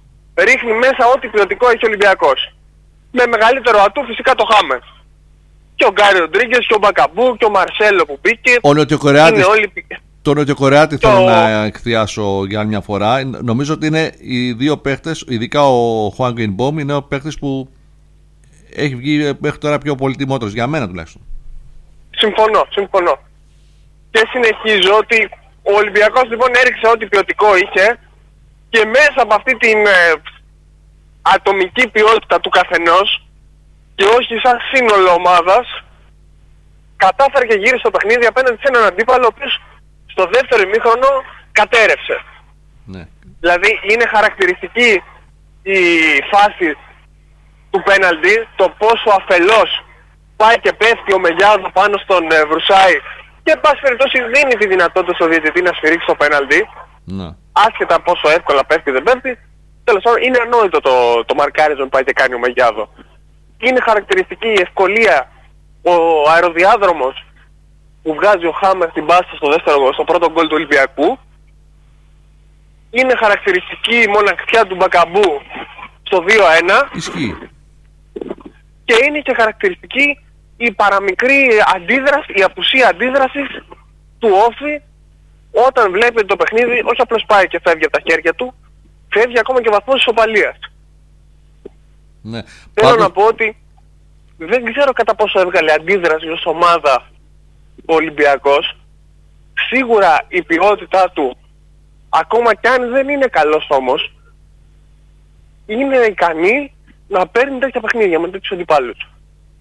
Ρίχνει μέσα ό,τι ποιοτικό έχει ο Ολυμπιακός. Με μεγαλύτερο ατού φυσικά το Χάμες. Και ο Γκάρι Ροντρίγκες και ο Μπακαμπού και ο Μαρσέλο που μπήκε. Ο Νοτιοκορεάτης. Όλοι... Το Νοτιοκορεάτη θέλω να εκθιάσω για άλλη μια φορά. Νομίζω ότι είναι οι δύο παίχτες, ειδικά ο Χουάν Γκρινμπόμ, είναι ο παίχτης που έχει βγει μέχρι τώρα πιο πολυτιμότερος, για μένα τουλάχιστον. Συμφωνώ. Και συνεχίζω ότι ο Ολυμπιακός λοιπόν έριξε ό,τι ποιοτικό είχε και μέσα από αυτή την ατομική ποιότητα του καθενός και όχι σαν σύνολο ομάδας, κατάφερε και γύρισε το παιχνίδι απέναντι σε έναν αντίπαλο ο οποίος στο δεύτερο ημίχρονο κατέρευσε. Ναι. Δηλαδή είναι χαρακτηριστική η φάση του πέναλτι, το πόσο αφελώς πάει και πέφτει ο Μεγιάδο πάνω στον Βρουσάη και εν πάση περιπτώσει δίνει τη δυνατότητα στο διαιτητή να σφυρίξει το πέναλτι. Ναι. Άσχετα πόσο εύκολα πέφτει δεν πέφτει, τέλος πάντων είναι ανόητο το μαρκάρισμα που πάει και κάνει ο Μεγιάδο. Είναι χαρακτηριστική η ευκολία, ο αεροδιάδρομος που βγάζει ο Χάμερ την πάσα στο πρώτο γκολ του Ολυμπιακού. Είναι χαρακτηριστική η μοναξιά του Μπακαμπού στο 2-1. Ισχύει. Και είναι και χαρακτηριστική η παραμικρή αντίδραση, η απουσία αντίδρασης του Όφη όταν βλέπει το παιχνίδι όχι απλώς πάει και φεύγει από τα χέρια του, φεύγει ακόμα και βαθμός ισοπαλίας. Ναι. Θέλω να πω ότι δεν ξέρω κατά πόσο έβγαλε αντίδραση ως ομάδα ο Ολυμπιακός. Σίγουρα η ποιότητά του, ακόμα κι αν δεν είναι καλός όμως, είναι ικανή να παίρνει τέτοια παιχνίδια με τέτοιους αντιπάλους.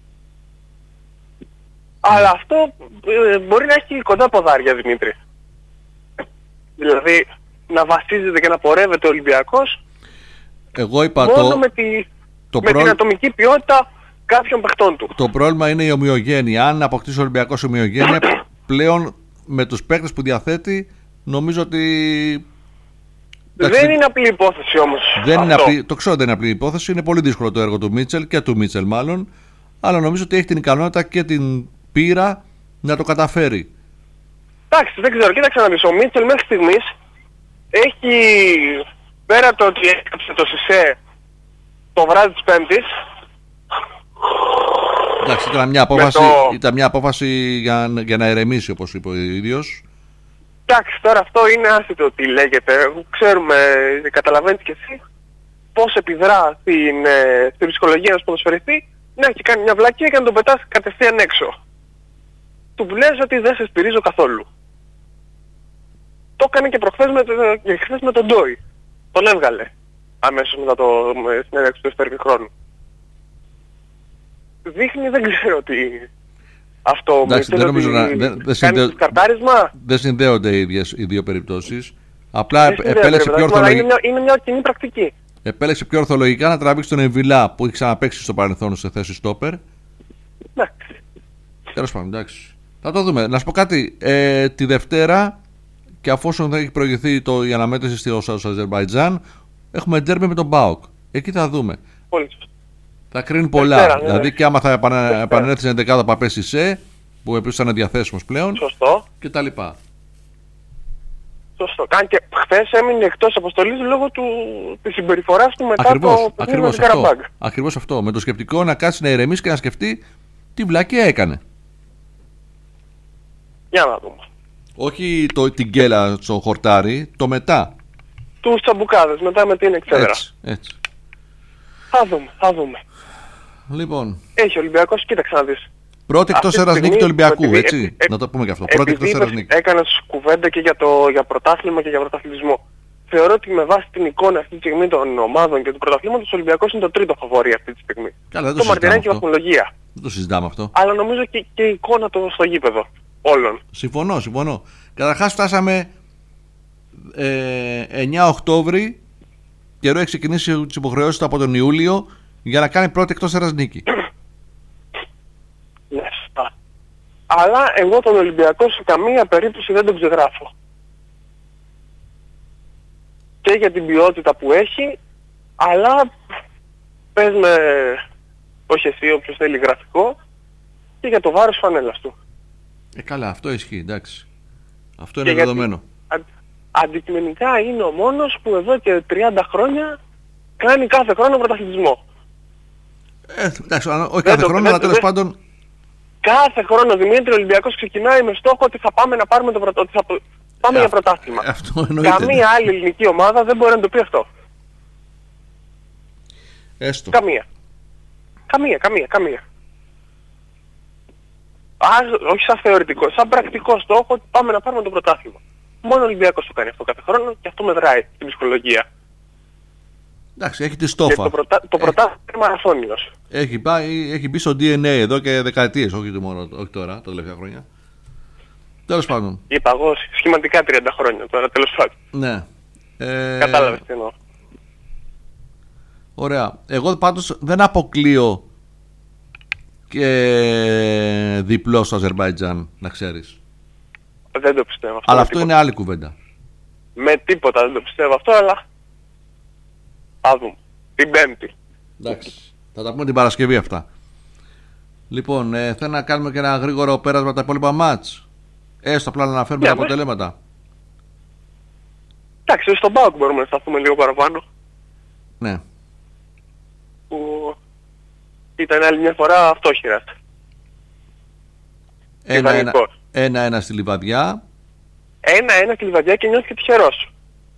Αλλά αυτό μπορεί να έχει κοντά ποδάρια, Δημήτρη. Δηλαδή να βασίζεται και να πορεύεται ο Ολυμπιακός εγώ είπα μόνο με την ατομική ποιότητα κάποιων παιχτών του. Το πρόβλημα είναι η ομοιογένεια. Αν αποκτήσει ο Ολυμπιακός ομοιογένεια, πλέον με τους παίκτες που διαθέτει, νομίζω ότι... Δεν είναι απλή υπόθεση όμως. Το ξέρω δεν είναι απλή υπόθεση. Είναι πολύ δύσκολο το έργο του Μίτσελ και του Μίτσελ μάλλον. Αλλά νομίζω ότι έχει την ικανότητα και την πείρα να το καταφέρει. Εντάξει, δεν ξέρω. Κοίταξε να δεις. Ο Μίτσελ μέχρι στιγμής έχει, πέρα το ότι έκαψε το Σισέ το βράδυ της Πέμπτης. Εντάξει, ήταν μια απόφαση για να ηρεμήσει, όπως είπε ο ίδιος. Εντάξει, τώρα αυτό είναι άσχετο τι λέγεται. Ξέρουμε, καταλαβαίνεις και εσύ πώς επιδρά στην ψυχολογία ενός ποδοσφαιριστή να έχει κάνει μια βλακία και να τον πετάς κατευθείαν έξω. Του λες ότι δεν σε στηρίζω καθόλου. Το έκανε και χθες με τον Ντόι. Τον έβγαλε αμέσως μετά το συνέντευξη του δεύτερου χρόνου. Δείχνει, δεν ξέρω τι... Αυτό εντάξει, δεν νομίζω να καρτάρισμα. Δεν συνδέονται οι δύο περιπτώσεις. Απλά επέλεξε πιο ορθολογικά. Είναι μια κοινή πρακτική. Επέλεξε πιο ορθολογικά να τραβήξει τον Εμβιλά που έχει ξαναπαίξει στο παρελθόν σε θέση στόπερ. Εντάξει. Τέλος πάντων, εντάξει. Θα το δούμε. Να σου πω κάτι. Τη Δευτέρα, και αφόσον δεν έχει προηγηθεί η αναμέτρηση στο Αζερμπαϊτζάν, έχουμε ντέρμπι με τον ΠΑΟΚ. Εκεί θα δούμε. Πολύ σωστά. Θα κρίνει πολλά. Δηλαδή και άμα θα επανέλθει στην 11 θα πέσει σε, που επίσης θα είναι διαθέσιμος πλέον. Σωστό. Και τα λοιπά. Σωστό. Καν και χθες έμεινε εκτός αποστολής λόγω της συμπεριφοράς του μετά το παιχνίδι με την Καραμπάγκ. Ακριβώς αυτό. Με το σκεπτικό να κάτσει να ηρεμήσει και να σκεφτεί τι βλακία έκανε. Για να δούμε. Όχι την γκέλα στο χορτάρι, το μετά. Τους τσαμπουκάδες, μετά με την εξέδρα. Έτσι. Θα δούμε. Λοιπόν. Έχει ο Ολυμπιακός, κοίταξε να δεις. Πρώτη εκτός έδρας νίκη του Ολυμπιακού, έτσι. Να το πούμε και αυτό. Πρώτη εκτός έδρας νίκη. Έκανες κουβέντα και για πρωτάθλημα και για πρωταθλητισμό. Θεωρώ ότι με βάση την εικόνα αυτή τη στιγμή των ομάδων και του πρωταθλήματος, ο Ολυμπιακός είναι το τρίτο φαβορί αυτή τη στιγμή. Καλά, το μαρτυράει και η βαθμολογία. Δεν το συζητάμε αυτό. Αλλά νομίζω και η εικόνα στο γήπεδο όλων. Συμφωνώ. Καταρχάς φτάσαμε 9 Οκτώβρη. Καιρό έχει ξεκινήσει τις υποχρεώσεις του από τον Ιούλιο για να κάνει πρώτη εκτός έδρας νίκη. Ναι, σωστά. Αλλά εγώ τον Ολυμπιακό σε καμία περίπτωση δεν τον ξεγράφω. Και για την ποιότητα που έχει, αλλά πες με, όχι εσύ, όποιος θέλει γραφικό, και για το βάρος φανέλας του. Καλά, αυτό ισχύει, εντάξει. Αυτό είναι δεδομένο. Αντικειμενικά είναι ο μόνος που εδώ και 30 χρόνια κάνει κάθε χρόνο πρωταθλητισμό. Εντάξει, όχι κάθε χρόνο, αλλά τέλος πάντων Κάθε χρόνο, Δημήτρη, ο Ολυμπιακός ξεκινάει με στόχο ότι θα πάμε να πάρουμε ότι θα πάμε για πρωτάθλημα. Αυτό εννοείται. Καμία άλλη ελληνική ομάδα δεν μπορεί να το πει αυτό. Έστω. Καμία. Όχι σαν θεωρητικό, σαν πρακτικό στόχο ότι πάμε να πάρουμε το πρωτάθλημα. Μόνο ο Ολυμπιακός το κάνει αυτό κάθε χρόνο και αυτό μετράει στην ψυχολογία. Εντάξει, έχει τη στόφα. Και το πρωτάθλημα είναι μαραθώνιος. Έχει μπει στο DNA εδώ και δεκαετίες, όχι τώρα, τα τελευταία χρόνια. Τέλος πάντων. Είπα εγώ σχηματικά 30 χρόνια τώρα, τέλος πάντων. Ναι. Κατάλαβες τι εννοώ. Ωραία. Εγώ πάντως δεν αποκλείω και διπλό στο Αζερμπαϊτζάν, να ξέρεις. Δεν το πιστεύω αυτό. Αλλά αυτό είναι άλλη κουβέντα. Με τίποτα δεν το πιστεύω αυτό, αλλά θα δούμε. Την Πέμπτη. Εντάξει. Θα τα πούμε την Παρασκευή αυτά. Λοιπόν, θέλω να κάνουμε και ένα γρήγορο πέρασμα από τα υπόλοιπα μάτς. Έστω απλά να αναφέρουμε τα αποτελέσματα. Εντάξει, στον ΠΑΟΚ μπορούμε να σταθούμε λίγο παραπάνω. Ναι. Που ήταν άλλη μια φορά αυτόχειρας. 1-1 στη Λιβαδιά. 1-1 στη Λιβαδιά και νιώθηκε τυχερός.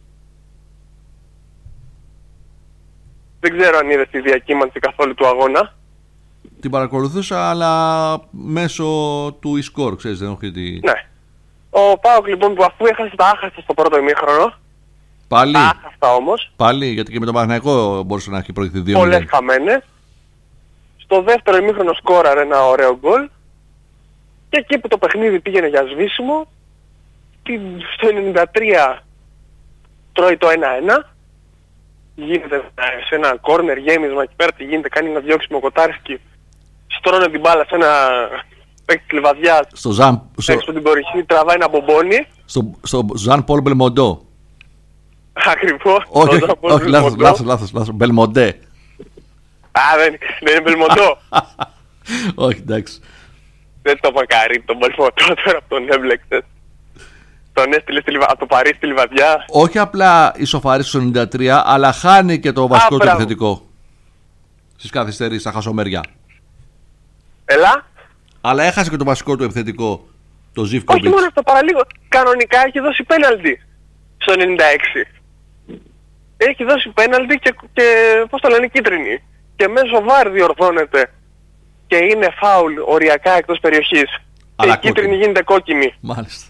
Δεν ξέρω αν είδες τη διακύμανση καθόλου του αγώνα. Την παρακολουθούσα, αλλά μέσω του e-score, ξέρεις, δεν έχω τη... Ναι. Ο ΠΑΟΚ λοιπόν που αφού έχασε τα άχαστα στο πρώτο ημίχρονο. Πάλι. Τα άχαστα όμως. Πάλι, γιατί και με τον Παναθηναϊκό μπορούσε να έχει προηγηθεί 2-0. Πολλές χαμένες. Στο δεύτερο ημίχρονο σκόραρε ένα ωραίο γκολ. Και εκεί που το παιχνίδι πήγαινε για σβήσιμο, στο 93 τρώει το 1-1. Γίνεται σε ένα κόρνερ γέμισμα εκεί πέρα, τι γίνεται, κάνει ένα διώξιμο Κοτάρσκι, στρώνε την μπάλα σε ένα παίκτη της Λιβαδιάς, έξω από την περιοχή, τραβάει ένα μπομπόνι. Στο Ζαν Πολ Μπελμοντό. Ακριβώς. Όχι, λάθος, Μπελμοντέ. Α, δεν είναι Μπελμοντό. Όχι, εντάξει. Δεν το μακάρι τον Μπελμοντό τώρα που τον έμπλεξες. Τον έστειλε από το Παρίσι στη Λιβαδιά. Όχι απλά ισοφαρίσει στο 93, αλλά χάνει και το βασικό του επιθετικό. Στις καθυστερήσεις, στα χασομέρια. Έλα. Αλλά έχασε και το βασικό του επιθετικό, το Ζίβκοβιτς. Όχι μόνο αυτό, παραλίγο. Κανονικά έχει δώσει πέναλτι στο 96. Έχει δώσει πέναλτι και πώς το λένε, κίτρινη. Και μέσω βάρ διορθώνεται και είναι φάουλ οριακά εκτός περιοχής. Αλλά και η κίτρινη γίνεται κόκκινη. Μάλιστα.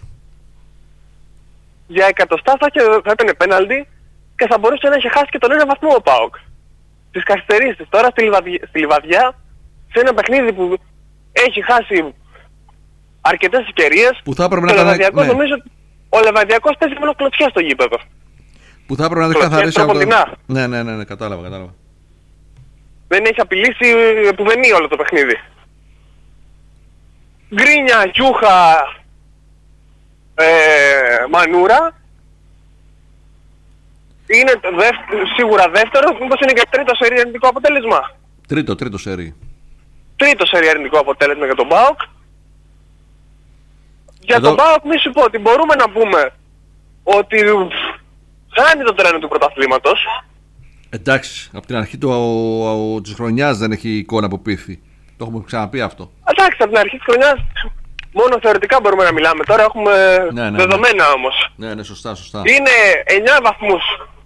Για εκατοστά θα ήταν πέναλτι και θα μπορούσε να έχει χάσει και τον ένα βαθμό ο ΠΑΟΚ. Τις καθυστερήσεις τώρα στη Λιβαδιά, σε ένα παιχνίδι που έχει χάσει αρκετές ευκαιρίες, που θα έπρεπε να κάνει. Ναι. Νομίζω ο Λεβαδιακός παίζει μόνο κλωτσιά στο γήπεδο. Που θα έπρεπε να καθαρίσει από το... Ναι, κατάλαβα. Δεν έχει απειλήσει επουδενή όλο το παιχνίδι. Γκρίνια, Γιούχα, Μανούρα. Είναι σίγουρα δεύτερο, μήπως είναι και τρίτο σερί αρνητικό αποτέλεσμα. Τρίτο σερί. Τρίτο σερί αρνητικό αποτέλεσμα για τον ΠΑΟΚ. Για τον ΠΑΟΚ μη σου πω ότι μπορούμε να πούμε ότι χάνει το τρένο του πρωταθλήματος. Εντάξει, από την αρχή της χρονιάς δεν έχει εικόνα που πείθει. Το έχουμε ξαναπεί αυτό. Εντάξει, από την αρχή της χρονιάς μόνο θεωρητικά μπορούμε να μιλάμε. Τώρα έχουμε δεδομένα όμως. Ναι, σωστά. Είναι 9 βαθμούς.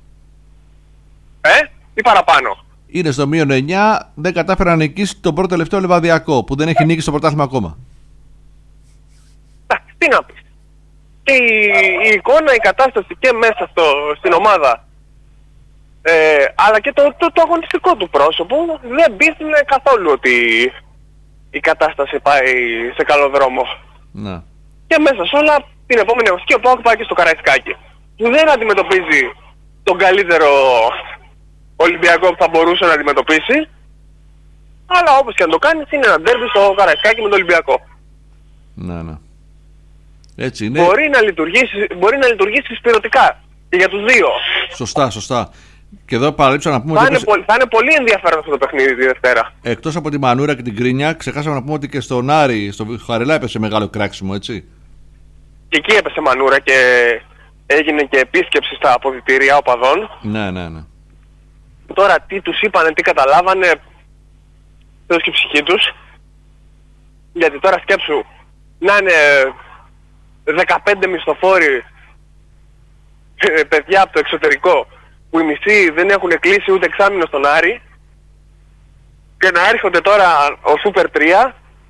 Ή παραπάνω. Είναι στο μείον 9, δεν κατάφερε να νικήσει τον πρώτο τελευταίο Λιβαδιακό που δεν έχει νίκη στο πρωτάθλημα ακόμα. Εντάξει, τι να πεις. Και η εικόνα, η κατάσταση και μέσα στην ομάδα, αλλά και το αγωνιστικό του πρόσωπο δεν πείθουν καθόλου ότι η κατάσταση πάει σε καλό δρόμο. Να. Και μέσα σε όλα την επόμενη αγωνιστική ο ΠΑΟΚ πάει και στο Καραϊσκάκι, που δεν αντιμετωπίζει τον καλύτερο Ολυμπιακό που θα μπορούσε να αντιμετωπίσει, αλλά όπως και αν το κάνεις είναι ένα ντέρμπι στο Καραϊσκάκι με τον Ολυμπιακό. Ναι. Έτσι είναι. Μπορεί να λειτουργήσει συσπηρωτικά και για τους δύο. Σωστά. Και εδώ παραλείψα να πούμε θα είναι πολύ ενδιαφέρον αυτό το παιχνίδι τη Δευτέρα. Εκτός από τη Μανούρα και την Κρίνια, ξεχάσαμε να πούμε ότι και στον Άρη, στο Χαριλά έπεσε μεγάλο κράξιμο, έτσι. Και εκεί έπεσε Μανούρα και έγινε και επίσκεψη στα αποδυτήρια οπαδών. Ναι. Τώρα τι τους είπανε, τι καταλάβανε, Θεός και ψυχή τους. Γιατί τώρα σκέψου να είναι 15 μισθοφόροι παιδιά από το εξωτερικό που οι μισοί δεν έχουν κλείσει ούτε εξάμηνο στον Άρη και να έρχονται τώρα ο Super 3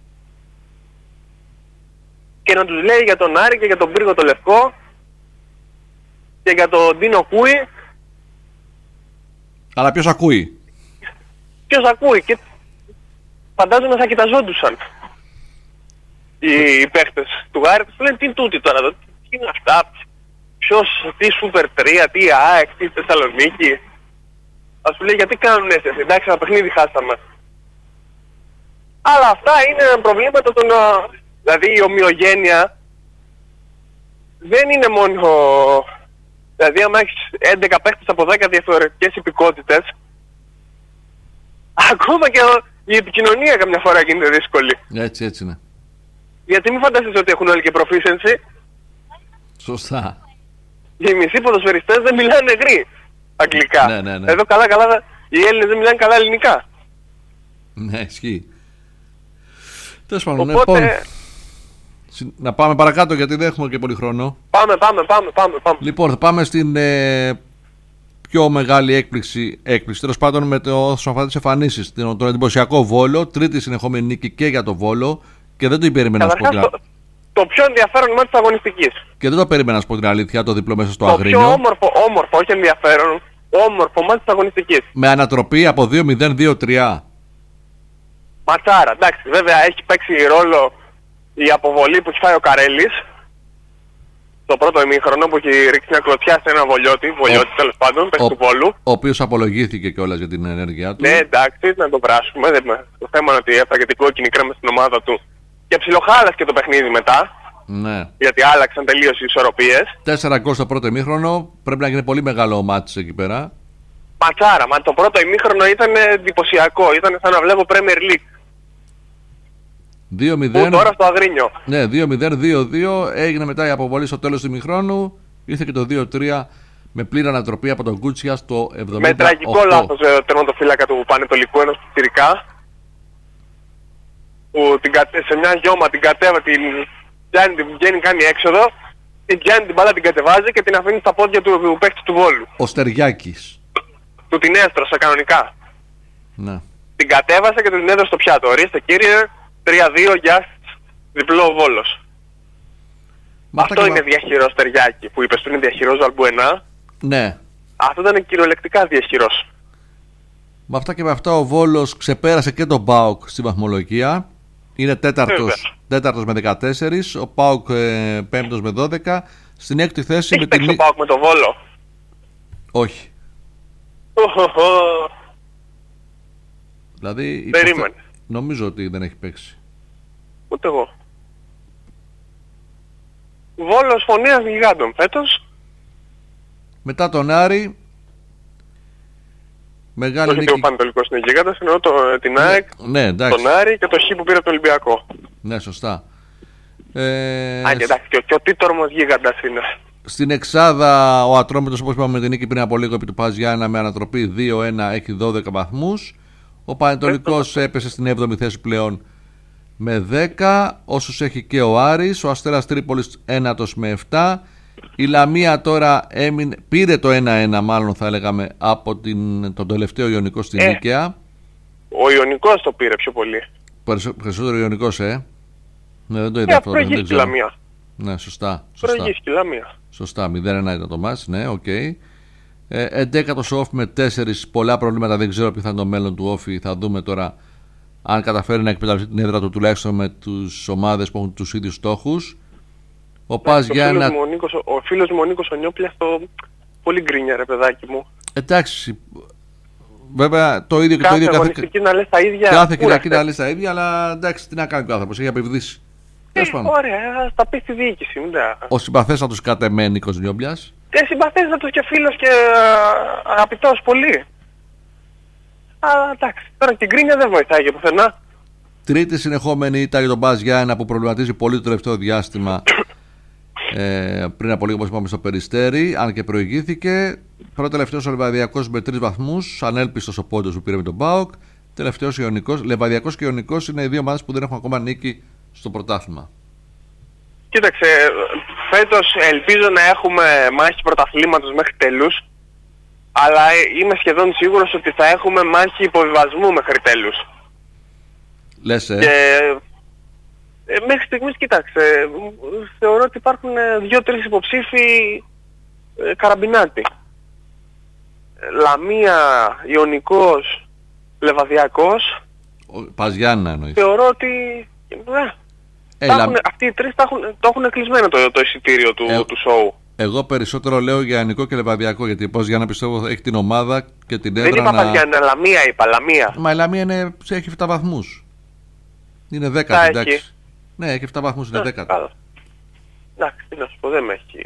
και να τους λέει για τον Άρη και για τον Πύργο το Λευκό και για τον Ντίνο Κούι. Αλλά ποιος ακούει? Ποιος ακούει? Και φαντάζομαι θα κοιταζόντουσαν οι παίχτες του Άρη. Τους λένε τι είναι τούτοι τώρα εδώ, τι είναι αυτά, ποιος, τι Super 3, τι ΑΕΚ, τι Θεσσαλονίκη. Ας σου λέει γιατί κάνουν έτσι, εντάξει ένα παιχνίδι χάσαμε. Αλλά αυτά είναι προβλήματα των... Δηλαδή η ομοιογένεια δεν είναι μόνο... Δηλαδή άμα έχεις 11 παίχτες από 10 διαφορετικές υπηκότητες, ακόμα και η επικοινωνία καμιά φορά γίνεται δύσκολη. Έτσι είναι. Γιατί μην φανταστείς ότι έχουν όλοι και proficiency. Σωστά. Οι μισοί ποδοσφαιριστές δεν μιλάνε γρή αγγλικά. Ναι. Εδώ καλά οι Έλληνες δεν μιλάνε καλά ελληνικά. Ναι, ισχύει. Τέλος πάντων, οπότε... να πάμε παρακάτω γιατί δεν έχουμε και πολύ χρόνο. Πάμε. Λοιπόν, θα πάμε στην πιο μεγάλη έκπληξη τέλος πάντων με το όσον αφορά τις εμφανίσεις. Τον εντυπωσιακό Βόλο, τρίτη συνεχόμενη νίκη και για το Βόλο και δεν το περίμενα να σου πω την αλήθεια. Το πιο ενδιαφέρον μάτι της αγωνιστικής. Και δεν το περίμενα να σου πω την αλήθεια, το διπλό μέσα στο Αγρίνιο. Το πιο όμορφο, όχι ενδιαφέρον, όμορφο μάτι της αγωνιστικής. Με ανατροπή από 2-0-2-3. Ματσάρα, εντάξει, βέβαια έχει παίξει ρόλο η αποβολή που έχει φάει ο Καρέλης το πρώτο ημίχρονο που έχει ρίξει μια κλωτσιά σε ένα Βολιώτη τέλος πάντων, παίξει του Βόλου. Ο οποίος απολογήθηκε κιόλας για την ενέργειά του. Ναι, εντάξει, να το πράσουμε. Το θέμα είναι ότι έφαγε την κόκκινη κρέμα στην ομάδα του και ψιλοχάλασε και το παιχνίδι μετά. Ναι. Γιατί άλλαξαν τελείως οι ισορροπίες. 4 γκολ στο πρώτο ημίχρονο, πρέπει να γίνει πολύ μεγάλο μάτς εκεί πέρα. Ματσάρα, το πρώτο ημίχρονο ήταν εντυπωσιακό, ήταν σαν να βλέπω Premier League. 2-0. Που τώρα στο Αγρίνιο. Ναι, 2-0-2-2. Έγινε μετά η αποβολή στο τέλος του ημιχρόνου. Ήρθε και το 2-3 με πλήρη ανατροπή από τον Κούτσια στο 78. Με τραγικό λάθος τερματοφύλακα του Πανετολικού, ενός πιτσιρικά. Που σε μια γιώμα την κατέβα, την βγαίνει, κάνει έξοδο. Την πιάνει την μπάλα, την κατεβάζει και την αφήνει στα πόδια του παίκτη του Βόλου. Ο Στεριάκης. Του την έστρωσα κανονικά. Ναι. Την κατέβασε και του την έδωσε στο πιάτο. Ορίστε κύριε, 3-2 για διπλό Βόλος. Αυτό είναι διαχειρός Στεριάκη που είπες πριν, διαχειρός Βαλμπουενά. Ναι. Αυτό ήταν κυριολεκτικά διαχειρός. Με αυτά και με αυτά ο Βόλος ξεπέρασε και τον ΠΑΟΚ στη βαθμολογία. Είναι τέταρτος με 14, ο ΠΑΟΚ πέμπτος με 12. Στην έκτη θέση έχει παίξει ο ΠΑΟΚ με τον Βόλο? Όχι. Δηλαδή περίμενε. Νομίζω ότι δεν έχει παίξει. Ούτε εγώ. Βόλος Φωνίας Γιγάντων φέτος. Μετά τον Άρη, μεγάλη όχι νίκη. ο Πανετολικός είναι γίγαντας, εννοώ την ΑΕΚ, ναι, τον Άρη και το Χ που πήρε τον Ολυμπιακό. Ναι, σωστά. Εντάξει, και ο Τίτορμος γίγαντας είναι. Στην εξάδα ο Ατρόμητος, όπως είπαμε, με την νίκη πριν από λίγο επί του Πας Γιάννα με ανατροπή 2-1, έχει 12 βαθμούς. Ο Πανετολικός έπεσε στην 7η θέση πλέον με 10, όσους έχει και ο Άρης. Ο Αστέρας Τρίπολης ένατος με 7. Η Λαμία τώρα πήρε το 1-1, μάλλον θα λέγαμε, από τον τελευταίο Ιωνικό στην Νίκαια. Ο Ιωνικός το πήρε πιο πολύ. Περισσότερο Ιωνικός, Ναι, δεν το είδα αυτό. Προηγήθηκε η Λαμία. Ναι, σωστά. Προηγήθηκε η Λαμία. Σωστά, 0-1 ήταν το μάτς, ναι, οκ. 11ος ο Όφη με 4, πολλά προβλήματα, δεν ξέρω ποιο θα είναι το μέλλον του Όφη. Θα δούμε τώρα αν καταφέρει να εκμεταλλευτεί την έδρα του τουλάχιστον με τις ομάδες που έχουν τους ίδιους στόχους. Ο Πας Γιάννα... Ο φίλος μου ο Νίκος ο Νιόπλιας το πολύ γκρίνια, ρε παιδάκι μου. Εντάξει, βέβαια το ίδιο και κάθε το ίδιο αγωνιστική να λες τα ίδια. Κάθε Κυριακή να λες τα ίδια, αλλά εντάξει, τι να κάνει ο άνθρωπος, έχει απευδίσει. Ωραία, ας τα πει στη διοίκηση. Ο συμπαθέστατος κατ' εμέ Νίκος Νιόπλιας. Συμπαθέστατος και φίλος και αγαπητός πολύ. Αλλά εντάξει, τώρα και η γκρίνια δεν βοηθάει για πουθενά. Τρίτη συνεχόμενη ήταν για τον Πας Γιάννα που προβληματίζει πολύ το τελευταίο διάστημα. Πριν από λίγο, όπως είπαμε, στο Περιστέρι, αν και προηγήθηκε. Πρώτο τελευταίος ο Λεβαδιακός με 3 βαθμούς, ανέλπιστος ο πόντος που πήρε με τον ΠΑΟΚ. Τελευταίος Ιωνικός. Λεβαδιακός και Ιωνικός είναι οι δύο ομάδες που δεν έχουν ακόμα νίκη στο πρωτάθλημα. Κοίταξε, φέτος ελπίζω να έχουμε μάχη πρωταθλήματος μέχρι τέλους, αλλά είμαι σχεδόν σίγουρος ότι θα έχουμε μάχη υποβιβασμού μέχρι τέλους. Λες, Και μέχρι στιγμής, κοίταξε, θεωρώ ότι υπάρχουν 2-3 υποψήφοι καραμπινάτι. Λαμία, Ιωνικός, Λεβαδιακός. Πας Γιάννα εννοείς. Θεωρώ ότι αυτοί οι τρεις το έχουν κλεισμένο το εισιτήριο του σοου. Εγώ περισσότερο λέω για Ιωνικό και Λεβαδιακό, γιατί πώς για να πιστεύω έχει την ομάδα και την έδρα. Δεν είπα Πας Γιάννα, Λαμία είπα, Λαμία. Μα η Λαμία έχει 7 βαθμούς. Είναι 10, εντάξει. Ναι, έχει 7 βαθμούς, είναι 10. Εντάξει, τι να σου πω, δεν με έχει.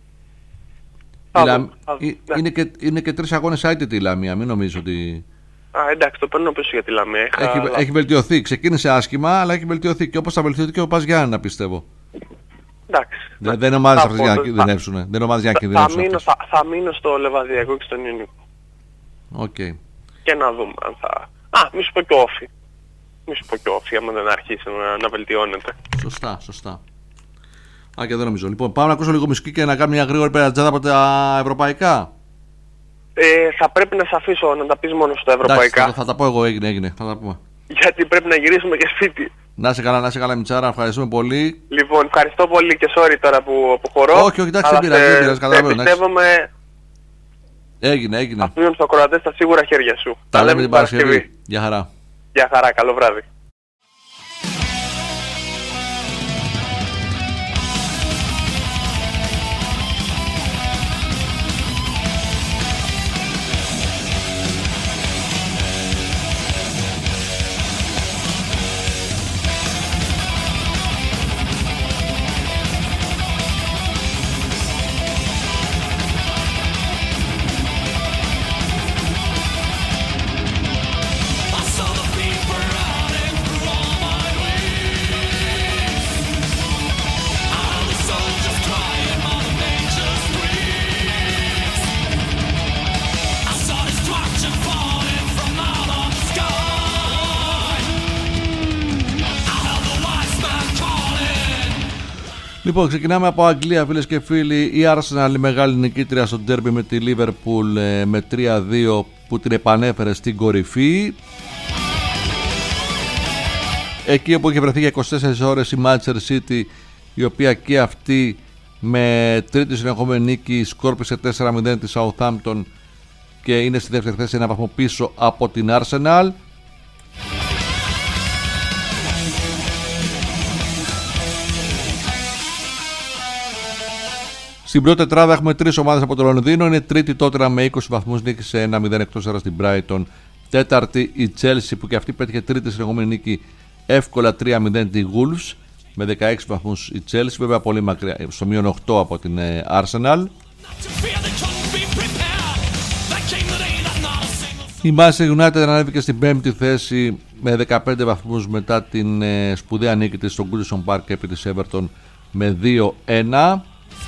Είναι και 3 αγώνες άιτητη η Λαμία, μην νομίζω ότι... Εντάξει, το παίρνω πίσω για τη Λαμία. Έχει βελτιωθεί, ξεκίνησε άσχημα, αλλά έχει βελτιωθεί και όπως θα βελτιωθεί και ο Πας Γιάννα, πιστεύω. Εντάξει. Δεν είναι ομάδες αυτές για να κινδυνεύσουν. Δεν είναι ομάδες για να κινδυνεύσουν. Θα μείνω στο Λεβαδιακό και στον Ιωνικό. Οκ. Και να δούμε αν θα... μη σου πω και όφη. Μη σου πω και όφη, άμα δεν αρχίσει να βελτιώνεται. Σωστά. Και δεν νομίζω. Λοιπόν, πάμε να ακούσω λίγο μουσική και να κάνουμε μια γρήγορη περατζάδα από τα ευρωπαϊκά. Θα πρέπει να σε αφήσω να τα πεις μόνο στα ευρωπαϊκά. Εντάξει, θα τα πω εγώ, έγινε. Θα τα πούμε. Γιατί πρέπει να γυρίσουμε και σπίτι. Να σε καλά, Μιτσάρα, ευχαριστούμε πολύ. Λοιπόν, ευχαριστώ πολύ και sorry τώρα που αποχωρώ. Όχι, εντάξει, δεν πειράζει, καταλαβαίνω. Πιστεύομαι. Έγινε. Αφήνω στους ακροατές τα σίγουρα χέρια σου. Τα λέμε την Παρασκευή. Γεια χαρά. Γεια χαρά, καλό βράδυ. Λοιπόν, ξεκινάμε από Αγγλία, φίλες και φίλοι. Η Arsenal, η μεγάλη νικήτρια στο ντέρμπι με τη Liverpool με 3-2 που την επανέφερε στην κορυφή. Εκεί όπου είχε βρεθεί για 24 ώρες η Manchester City, η οποία και αυτή με τρίτη συνεχόμενη νίκη σκόρπισε 4-0 τη Southampton και είναι στη δεύτερη θέση, ένα βαθμό πίσω από την Arsenal. Στην πρώτη τετράδα έχουμε τρεις ομάδες από το Λονδίνο. Είναι τρίτη Tottenham με 20 βαθμούς, νίκησε 1-0 εκτός έδρας στην Brighton. Τέταρτη η Chelsea που και αυτή πέτυχε τρίτη συνεχόμενη νίκη εύκολα 3-0 τη Wolves με 16 βαθμούς η Chelsea, βέβαια πολύ μακριά, στο μείον 8 από την Arsenal. Η Manchester United ανέβηκε στην 5η θέση με 15 βαθμούς μετά την σπουδαία νίκη της στο Goodison Park επί της Everton με 2-1.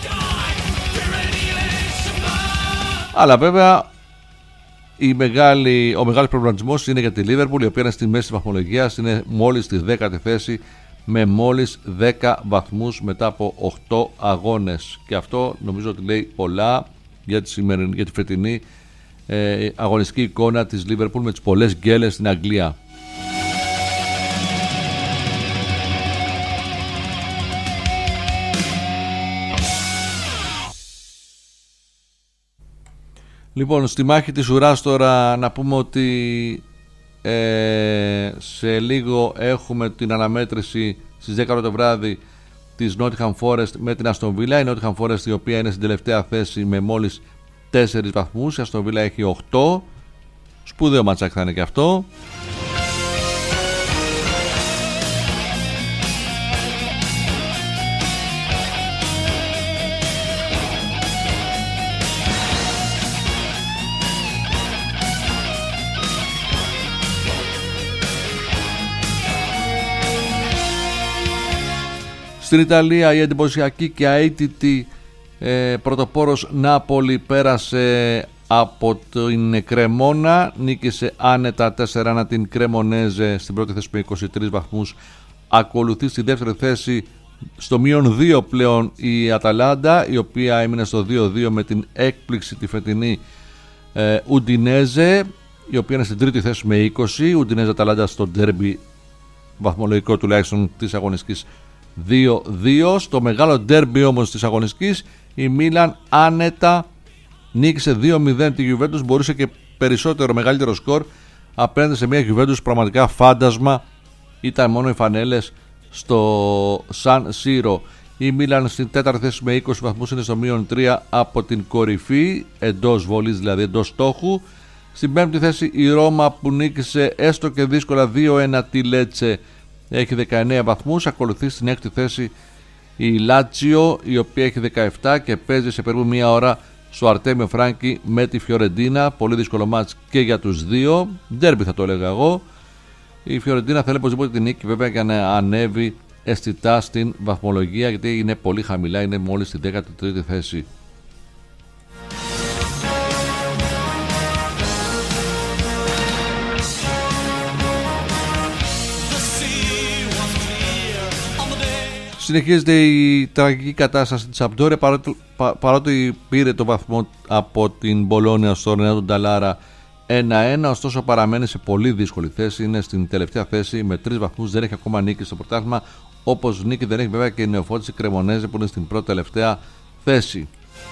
Αλλά βέβαια ο μεγάλος προβληματισμός είναι για τη Liverpool, η οποία είναι στη μέση της βαθμολογίας, είναι μόλις στη 10η θέση με μόλις 10 βαθμούς μετά από 8 αγώνες. Και αυτό νομίζω ότι λέει πολλά για τη φετινή αγωνιστική εικόνα της Liverpool με τις πολλές γκέλες στην Αγγλία. Λοιπόν, στη μάχη της ουράς τώρα να πούμε ότι σε λίγο έχουμε την αναμέτρηση στις 10 το βράδυ της Nottingham Forest με την Aston Villa. Η Nottingham Forest, η οποία είναι στην τελευταία θέση με μόλις 4 βαθμούς, η Aston Villa έχει 8. Σπουδαίο ματσάκι θα είναι και αυτό. Στην Ιταλία η εντυπωσιακή και αίτητη πρωτοπόρος Νάπολη πέρασε από την Κρεμόνα, νίκησε άνετα 4-1 την Κρεμονέζε στην πρώτη θέση με 23 βαθμούς Ακολουθεί στη δεύτερη θέση στο μείον 2 πλέον η Αταλάντα, η οποία έμεινε στο 2-2 με την έκπληξη τη φετινή Ουντινέζε, η οποία είναι στην τρίτη θέση με 20. Ουντινέζε Αταλάντα στο ντέρμπι βαθμολογικό τουλάχιστον της αγωνιστικής 2-2. Στο μεγάλο ντέρμπι όμως της αγωνιστικής η Μίλαν άνετα νίκησε 2-0 τη Γιουβέντους. Μπορούσε και περισσότερο, μεγαλύτερο σκορ απέναντι σε μια Γιουβέντους πραγματικά φάντασμα. Ήταν μόνο οι φανέλες στο Σαν Σύρο. Η Μίλαν στην τέταρτη θέση με 20 βαθμούς, είναι στο μείον 3 από την κορυφή, εντός βολής δηλαδή, εντός στόχου. Στην πέμπτη θέση η Ρώμα που νίκησε έστω και δύσκολα 2-1 τη Λέτσε, έχει 19 βαθμούς. Ακολουθεί στην έκτη θέση η Λάτσιο, η οποία έχει 17 και παίζει σε περίπου μία ώρα στο Αρτέμιο Φράνκι με τη Φιωρεντίνα. Πολύ δύσκολο μάτς και για τους δύο, ντέρμπι θα το έλεγα εγώ. Η Φιωρεντίνα θέλει οπωσδήποτε την νίκη βέβαια για να ανέβει αισθητά στην βαθμολογία, γιατί είναι πολύ χαμηλά, είναι μόλις στην 13η θέση. Συνεχίζεται η τραγική κατάσταση της Σαμπντόρια, παρότι πήρε το βαθμό από την Μπολόνια στο Ρενάτο Νταλάρα 1-1, ωστόσο παραμένει σε πολύ δύσκολη θέση, είναι στην τελευταία θέση με 3 βαθμούς, δεν έχει ακόμα νίκη στο πρωτάθλημα, όπως νίκη δεν έχει βέβαια και η Νεοφώτιση Κρεμονέζε που είναι στην πρώτη τελευταία θέση.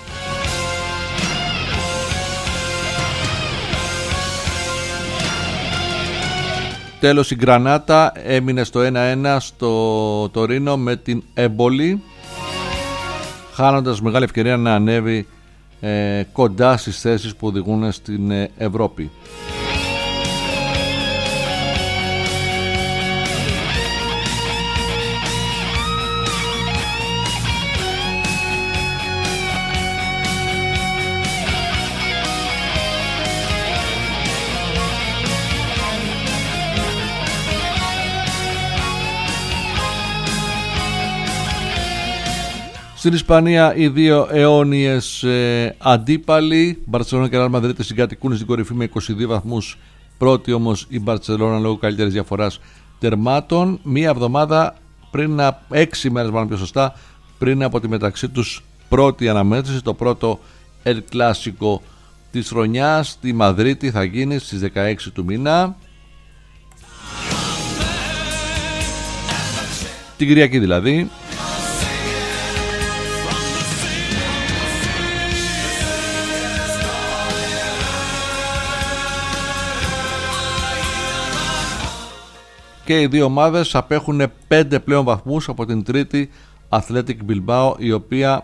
Τέλος η Γκρανάτα έμεινε στο 1-1 στο Τωρίνο με την Έμπολη, χάνοντας μεγάλη ευκαιρία να ανέβει κοντά στις θέσεις που οδηγούν στην Ευρώπη. Στην Ισπανία οι δύο αιώνιες αντίπαλοι, Μπαρτσελόνα και Ρεάλ Μαδρίτη, συγκατοικούν στην κορυφή με 22 βαθμούς. Πρώτη όμως η Μπαρτσελόνα λόγω καλύτερης διαφοράς τερμάτων. Μία εβδομάδα πριν, 6 μέρες μάλλον πιο σωστά, πριν από τη μεταξύ τους πρώτη αναμέτρηση, το πρώτο El Clásico της χρονιάς στη Μαδρίτη θα γίνει στις 16 του μήνα. Την Κυριακή δηλαδή. Και οι δύο ομάδες απέχουν 5 πλέον βαθμούς από την τρίτη Athletic Bilbao, η οποία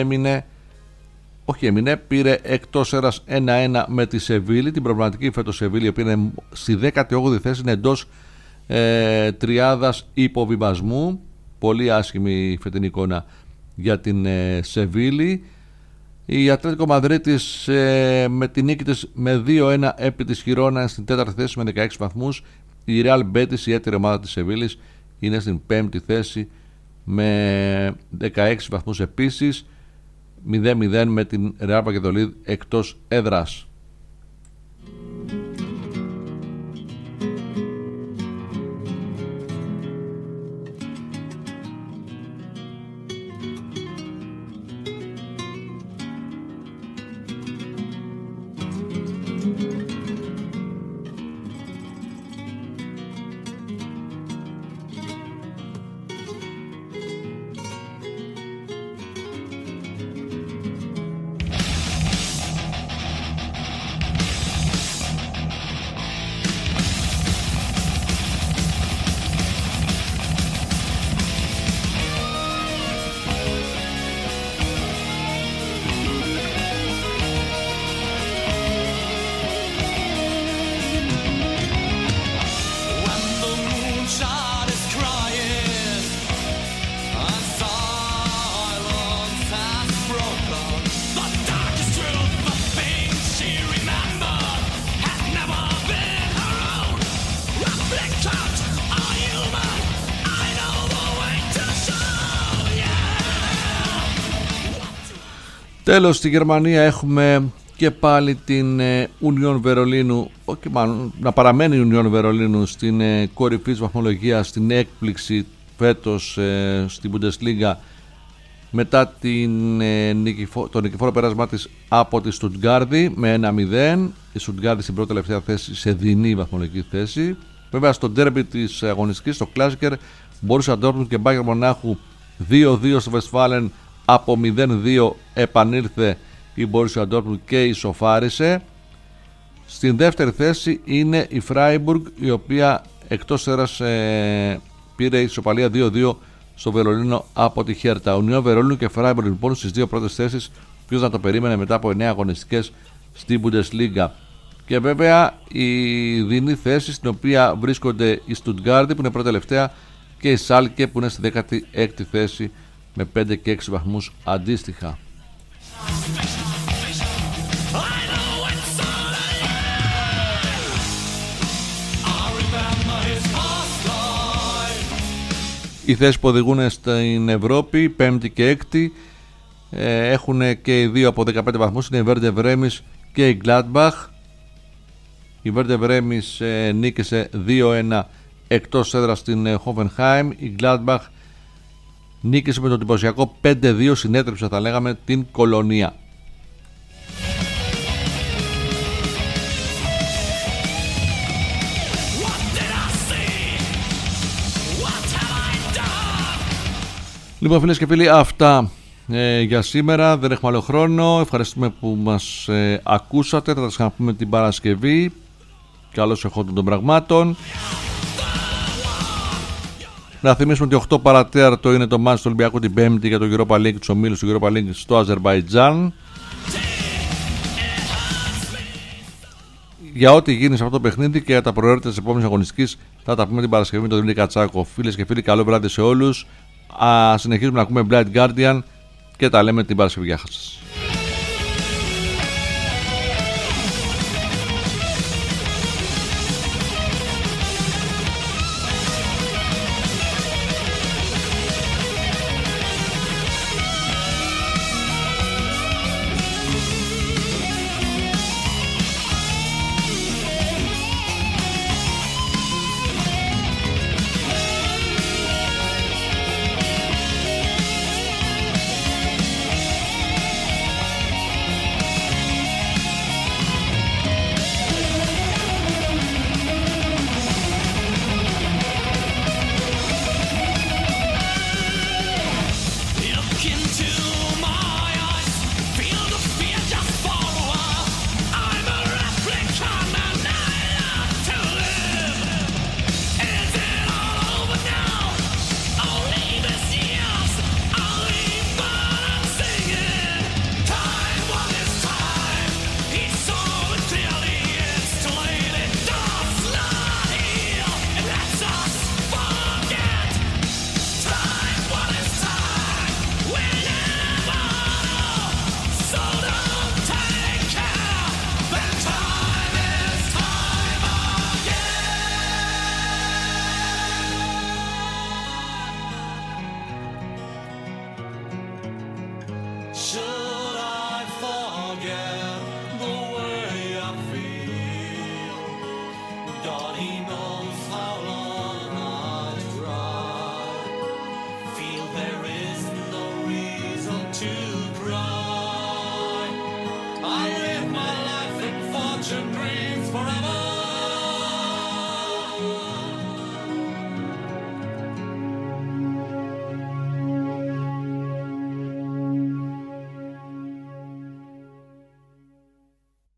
πήρε εκτός έδρας 1-1 με τη Σεβίλη, την προβληματική φέτος Σεβίλη, η οποία είναι στη 18η θέση, είναι εντός τριάδας υποβιβασμού. Πολύ άσχημη η φετινή εικόνα για την Σεβίλη. Η Ατλέτικο Μαδρίτης με την νίκη της με 2-1 επί της Χιρόνα στην τέταρτη θέση με 16 βαθμούς. Η Real Betis, η έτερη ομάδα της Σεβίλης, είναι στην πέμπτη θέση με 16 βαθμούς επίσης, 0-0 με την Real Valladolid εκτός έδρας. Τέλος, στη Γερμανία έχουμε και πάλι την Union Βερολίνου, όχι μάλλον να παραμένει η Union Βερολίνου στην κορυφή της βαθμολογίας, στην έκπληξη φέτος στην Bundesliga μετά το νικηφόρο πέρασμά της από τη Στουτγκάρδη με 1-0. Η Στουτγκάρδη στην πρώτη τελευταία θέση, σε δεινή βαθμολογική θέση. Βέβαια στο ντέρμπι της αγωνιστικής, στο Κλάσικερ, Μπόρουσια Ντόρτμουντ και Μπάγερν Μονάχου 2-2 στο Βεστφάλεν, από 0-2 επανήλθε η Μπόρουσια Ντόρτμουντ και ισοφάρισε. Στην δεύτερη θέση είναι η Φράιμπουργκ, η οποία εκτός έδρας πήρε ισοπαλία 2-2 στο Βερολίνο από τη Χέρτα. Ουνιόν Βερολίνου και Φράιμπουργκ λοιπόν στις δύο πρώτες θέσεις. Ποιος να το περίμενε μετά από 9 αγωνιστικές στην Bundesliga. Και βέβαια η δεινή θέση στην οποία βρίσκονται η Στουτγκάρδη που είναι πρώτη τελευταία και η Σάλκε που είναι στη 16η θέση με 5 και 6 βαθμούς αντίστοιχα. Οι θέσεις που οδηγούν στην Ευρώπη, 5η και 6η, έχουν και οι δύο από 15 βαθμούς, είναι η Werder Bremen και η Gladbach. Η Werder Bremen νίκησε 2-1 εκτός έδρας στην Hoffenheim. Η Gladbach νίκησε με τον εντυπωσιακό 5-2, συνέτρεψε θα λέγαμε την Κολονία. Λοιπόν φίλες και φίλοι, αυτά για σήμερα. Δεν έχουμε άλλο χρόνο. Ευχαριστούμε που μας ακούσατε. Θα τα ξαναπούμε την Παρασκευή. Καλώς εχόντων των πραγμάτων. Να θυμίσουμε ότι 8 παρατέταρτο είναι το μάτς του Ολυμπιακού την Πέμπτη για το Europa League, τους ομίλους του Europa League στο Αζερμπαϊτζάν. Για ό,τι γίνει σε αυτό το παιχνίδι και για τα προϊόντα της επόμενης αγωνιστικής θα τα πούμε την Παρασκευή με τον Δημήτρη Κατσάκο. Φίλες και φίλοι, καλό βράδυ σε όλους. Συνεχίζουμε να ακούμε Blind Guardian και τα λέμε την Παρασκευή. Γεια σας.